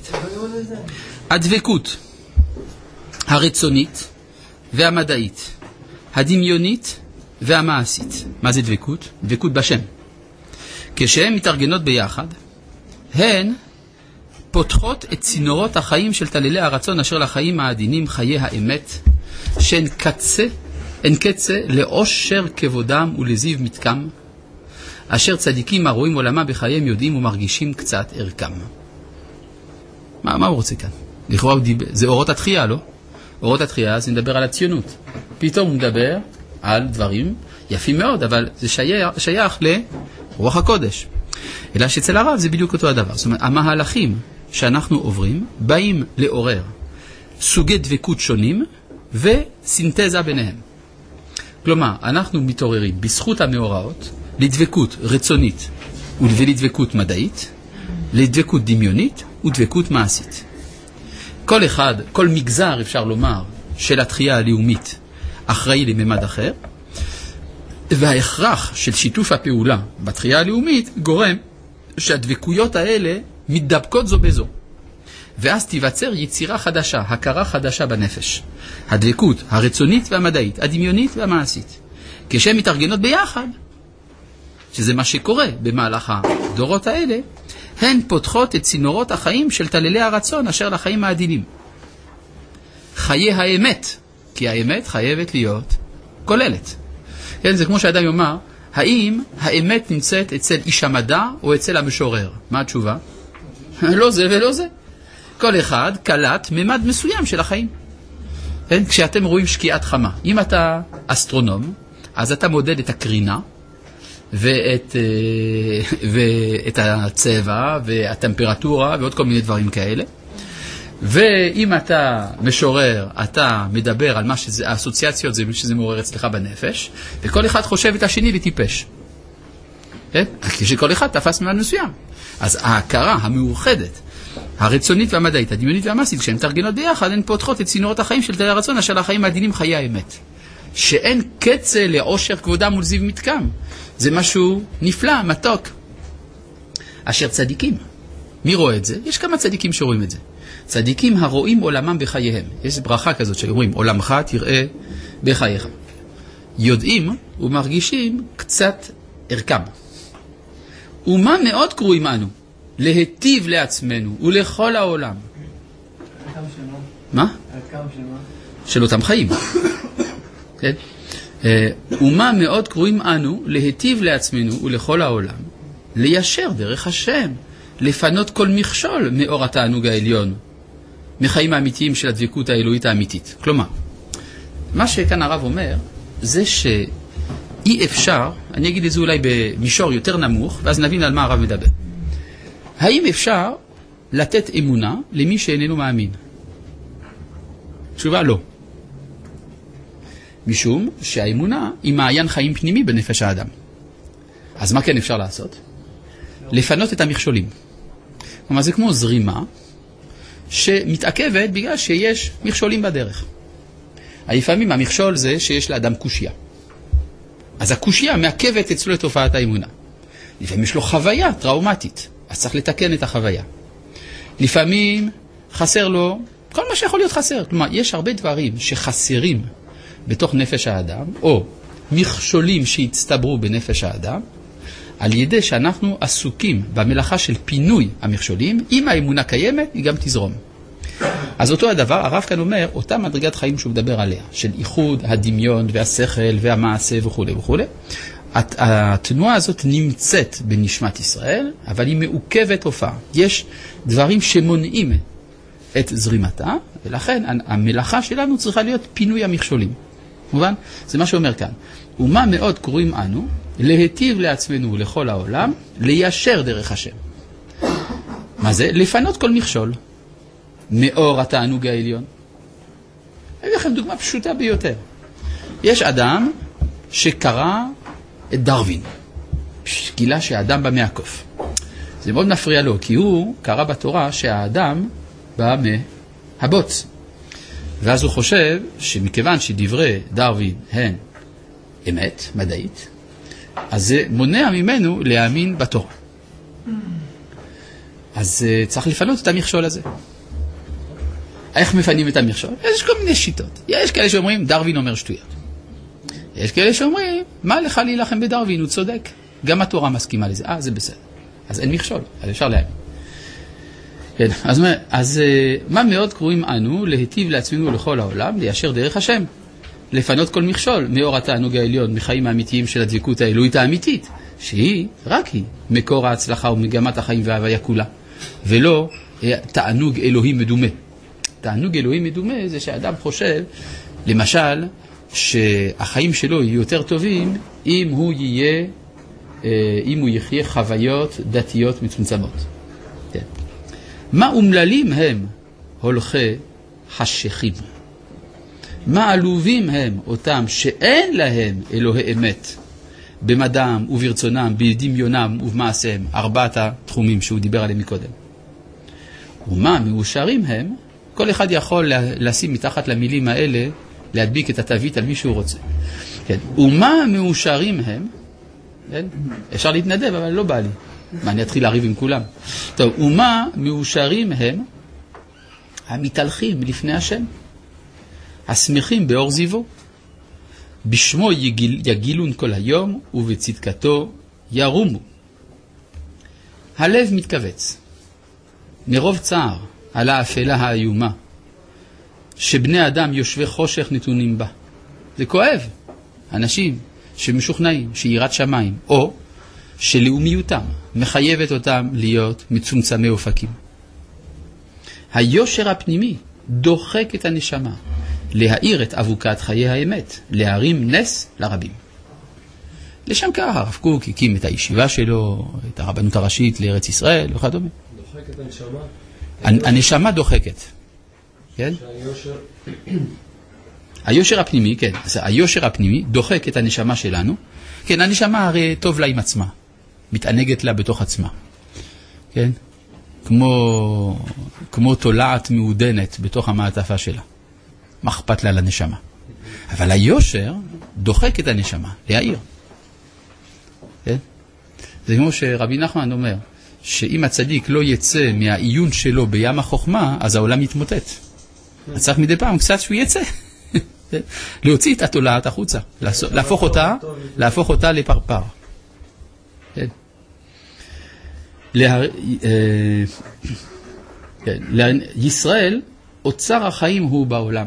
הדבקות הרצונית והמדעית, הדמיונית והמעשית. מה זה דבקות? דבקות בשם. כשהן מתארגנות ביחד, הן פותחות את צינורות החיים של תללי הרצון אשר לחיים העדינים, חיי האמת, שהן קצה, הן קצה לאושר כבודם ולזיו מתקם, אשר צדיקים הרואים עולמה בחייהם יודעים ומרגישים קצת ערכם. מה, מה הוא רוצה כאן? לכאורה הוא דיבר, זה אורות התחייה, לא? אורות התחייה זה מדבר על הציונות. פתאום הוא מדבר על דברים יפים מאוד, אבל זה שייך, שייך לרוח הקודש. אלא שאצל הרב זה בדיוק אותו הדבר. זאת אומרת, המהלכים שאנחנו עוברים באים לעורר סוגי דבקות שונים וסינתזה ביניהם. כלומר, אנחנו מתעוררים בזכות המאורעות לדבקות רצונית ולדבקות מדעית, לדבקות דמיונית ודבקות מעשית. כל אחד, כל מגזר אפשר לומר של התחייה הלאומית אחראי לממד אחר, וההכרח של שיתוף הפעולה בתחייה הלאומית גורם שהדבקויות האלה מתדבקות זו בזו. ואז תיווצר יצירה חדשה, הכרה חדשה בנפש. הדבקות הרצונית והמדעית, הדמיונית והמעשית. כשהן מתארגנות ביחד, שזה מה שקורה במהלך הדורות האלה, הן פותחות את צינורות החיים של תללי הרצון אשר לחיים העדינים. חיי האמת, כי האמת חייבת להיות כוללת. כן, זה כמו שאדם יאמר, האם האמת נמצאת אצל איש המדע או אצל המשורר? מה התשובה? לא זה ולא זה. כל אחד קלט ממד מסוים של החיים. כן? כשאתם רואים שקיעת חמה, אם אתה אסטרונום, אז אתה מודד את הקרינה, ואת, ואת הצבע, והטמפרטורה, ועוד כל מיני דברים כאלה. ואם אתה משורר, אתה מדבר על מה שזה, האסוציאציות זה שזה מעורר אצלך בנפש, וכל אחד חושב את השני וטיפש. כן? כשכל אחד תפס ממד מסוים. אז ההכרה המאוחדת, הרצונית והמדעית, הדמיונית והמעשית, כשהן מתארגנות ביחד, הן פותחות את צינורות החיים של תללי הרצון, אשר לחיים העדינים חיי האמת. שאין קצה לעושר כבודם ולזיו מתקם. זה משהו נפלא, מתוק. אשר צדיקים. מי רואה את זה? יש כמה צדיקים שרואים את זה. צדיקים הרואים עולמם בחייהם. יש ברכה כזאת שאומרים, עולמך תראה בחייך. יודעים ומרגישים קצת ערכם. ומה מאוד קרואים אנו? להטיב לעצמנו ולכל העולם. ערכם של מה? מה? ערכם של מה? של אותם חיים. כן? ומה מאוד קרואים אנו להטיב לעצמנו ולכל העולם, ליישר דרך השם, לפנות כל מכשול מאור התענוג העליון, מחיים האמיתיים של הדבקות האלוהית האמיתית. כלומר, מה שכאן הרב אומר, זה שאי אפשר, אני אגיד את זה אולי במישור יותר נמוך, ואז נבין על מה הרב מדבר. האם אפשר לתת אמונה למי שאיננו מאמין? תשובה לא. משום שהאמונה היא מעיין חיים פנימי בנפש האדם. אז מה כן אפשר לעשות? לפנות את המכשולים. כלומר, זה כמו זרימה שמתעכבת בגלל שיש מכשולים בדרך. לפעמים המכשול זה שיש לאדם קושיה. אז הקושיה מעכבת אצלו את תופעת האמונה. לפעמים יש לו חוויה טראומטית, אז צריך לתקן את החוויה. לפעמים חסר לו כל מה שיכול להיות חסר. כלומר, יש הרבה דברים שחסרים בתוך נפש האדם, או מכשולים שהצטברו בנפש האדם, על ידי שאנחנו עסוקים במלאכה של פינוי המכשולים. אם האמונה קיימת, היא גם תזרום. אז אותו הדבר, הרב כאן אומר, אותה מדרגת חיים שהוא מדבר עליה, של איחוד הדמיון והשכל והמעשה וכו' וכו'. התנועה הזאת נמצאת בנשמת ישראל, אבל היא מעוכבת הופעה. יש דברים שמונעים את זרימתה, ולכן המלאכה שלנו צריכה להיות פינוי המכשולים. מובן? זה מה שאומר כאן. ומה מאוד קוראים אנו, להיטיב לעצמנו לכל העולם, ליישר דרך השם. מה זה? לפנות כל מכשול. מאור התענוג העליון. אני אביא לכם דוגמה פשוטה ביותר. יש אדם שקרא את דרווין. גילה שהאדם בא מהקוף. זה מאוד מפריע לו, כי הוא קרא בתורה שהאדם בא מהבוץ. ואז הוא חושב שמכיוון שדברי דרווין הן אמת, מדעית, אז זה מונע ממנו להאמין בתורה. אז צריך לפנות את המכשול הזה. איך מפנים את המכשול? יש כל מיני שיטות. יש כאלה שאומרים, דרווין אומר שטויות. יש כאלה שאומרים, מה לך להילחם בדרווין? הוא צודק. גם התורה מסכימה לזה. אה, זה בסדר. אז אין מכשול, אז אפשר להאמין. כן, אז, אז מה מאוד קוראים אנו להיטיב לעצמנו לכל העולם, ליישר דרך השם, לפנות כל מכשול, מאור התענוג העליון, מחיים האמיתיים של הדבקות האלוהית האמיתית, שהיא, רק היא, מקור ההצלחה ומגמת החיים וההוויה כולה, ולא תענוג אלוהי מדומה. תענוג אלוהי מדומה זה שהאדם חושב, למשל, שהחיים שלו יהיו יותר טובים אם הוא יהיה, אם הוא יחיה חוויות דתיות מצומצמות. כן. מה אומללים הם הולכי חשכים? מה עלובים הם אותם שאין להם אלוהי אמת במדעם וברצונם, בדמיונם ובמעשיהם, ארבעת התחומים שהוא דיבר עליהם מקודם. ומה מאושרים הם? כל אחד יכול לשים מתחת למילים האלה, להדביק את התווית על מי שהוא רוצה. כן. ומה מאושרים הם? כן? אפשר להתנדב, אבל לא בא לי. מה, אני אתחיל להריב עם כולם. טוב, ומה מאושרים הם? המתהלכים לפני השם. השמחים באור זיוו. בשמו יגיל, יגילון כל היום, ובצדקתו ירומו. הלב מתכווץ. מרוב צער על האפלה האיומה, שבני אדם יושבי חושך נתונים בה. זה כואב. אנשים שמשוכנעים, שיראת שמיים, או שלאומיותם מחייבת אותם להיות מצומצמי אופקים. היושר הפנימי דוחק את הנשמה, להאיר את אבוקת חיי האמת, להרים נס לרבים. לשם כך הרב קוק הקים את הישיבה שלו, את הרבנות הראשית לארץ ישראל וכדומה. דוחק את הנשמה? הנשמה דוחקת. כן? שהיושר... היושר הפנימי, כן. היושר הפנימי דוחק את הנשמה שלנו. כן, הנשמה הרי טוב לה עם עצמה. מתענגת לה בתוך עצמה. כן? כמו, כמו תולעת מעודנת בתוך המעטפה שלה. מה אכפת לה לנשמה? אבל היושר דוחק את הנשמה, להעיר. כן? זה כמו שרבי נחמן אומר, שאם הצדיק לא יצא מהעיון שלו בים החוכמה, אז העולם יתמוטט. אז צריך מדי פעם קצת שהוא יצא. להוציא את התולעת החוצה, להפוך אותה, להפוך אותה לפרפר. כן. ישראל, אוצר החיים הוא בעולם.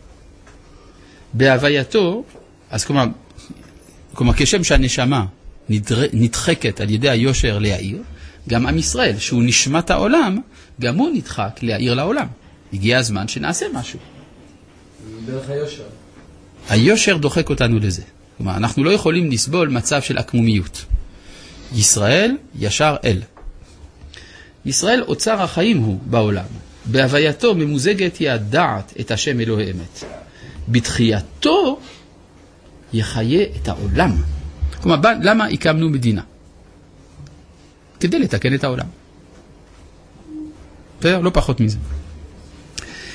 בהווייתו, אז כלומר, כלומר, כשם שהנשמה נדחקת על ידי היושר להעיר, גם עם ישראל, שהוא נשמת העולם, גם הוא נדחק להעיר לעולם. הגיע הזמן שנעשה משהו. דרך היושר. היושר דוחק אותנו לזה. כלומר, אנחנו לא יכולים לסבול מצב של עקמומיות. ישראל ישר אל. ישראל אוצר החיים הוא בעולם. בהווייתו ממוזגת היא הדעת את השם אלוהי אמת. בתחייתו יחיה את העולם. כלומר, למה הקמנו מדינה? כדי לתקן את העולם. לא פחות מזה.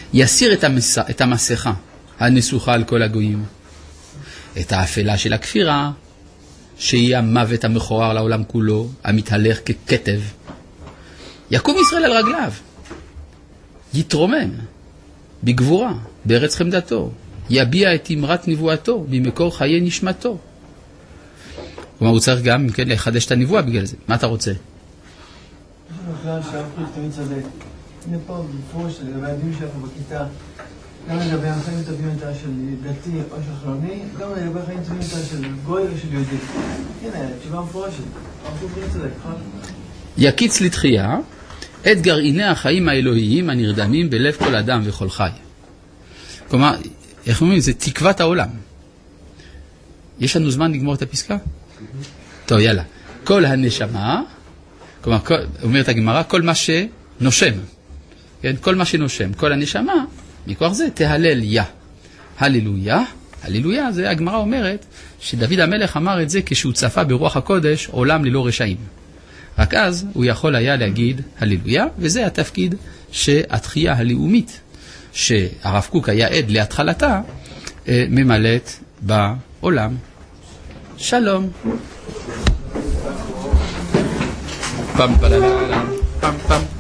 יסיר את, המס... את המסכה הנסוכה על כל הגויים, את האפלה של הכפירה, שהיא המוות המכוער לעולם כולו, המתהלך ככתב. יקום ישראל על רגליו, יתרומם בגבורה, בארץ חמדתו, יביע את אמרת נבואתו, ממקור חיי נשמתו. כלומר, הוא צריך גם, כן, לחדש את הנבואה בגלל זה. מה אתה רוצה? יש לנו כלל שהרב קוק תמיד צודק. הנה פה, בפרוש, לגבי הדיון שלנו בכיתה, גם לגבי החיים טובים יותר של דתי או של חילוני, גם לגבי החיים טובים יותר של גוי או של יהודי. הנה, תשובה מפורשת. הרב קוק תמיד צודק, נכון? יקיץ לתחייה את גרעיני החיים האלוהיים הנרדמים בלב כל אדם וכל חי. כלומר, איך אומרים? זה תקוות העולם. יש לנו זמן לגמור את הפסקה? טוב, יאללה. כל הנשמה, כלומר, כל, אומרת הגמרא, כל מה שנושם, כן? כל מה שנושם, כל הנשמה, מכוח זה תהלל יה. הללויה, הללויה, זה הגמרא אומרת, שדוד המלך אמר את זה כשהוא צפה ברוח הקודש, עולם ללא רשעים. רק אז הוא יכול היה להגיד הללויה, וזה התפקיד שהתחייה הלאומית, שהרב קוק היה עד להתחלתה, ממלאת בעולם. שלום. פעם פעם פעם פעם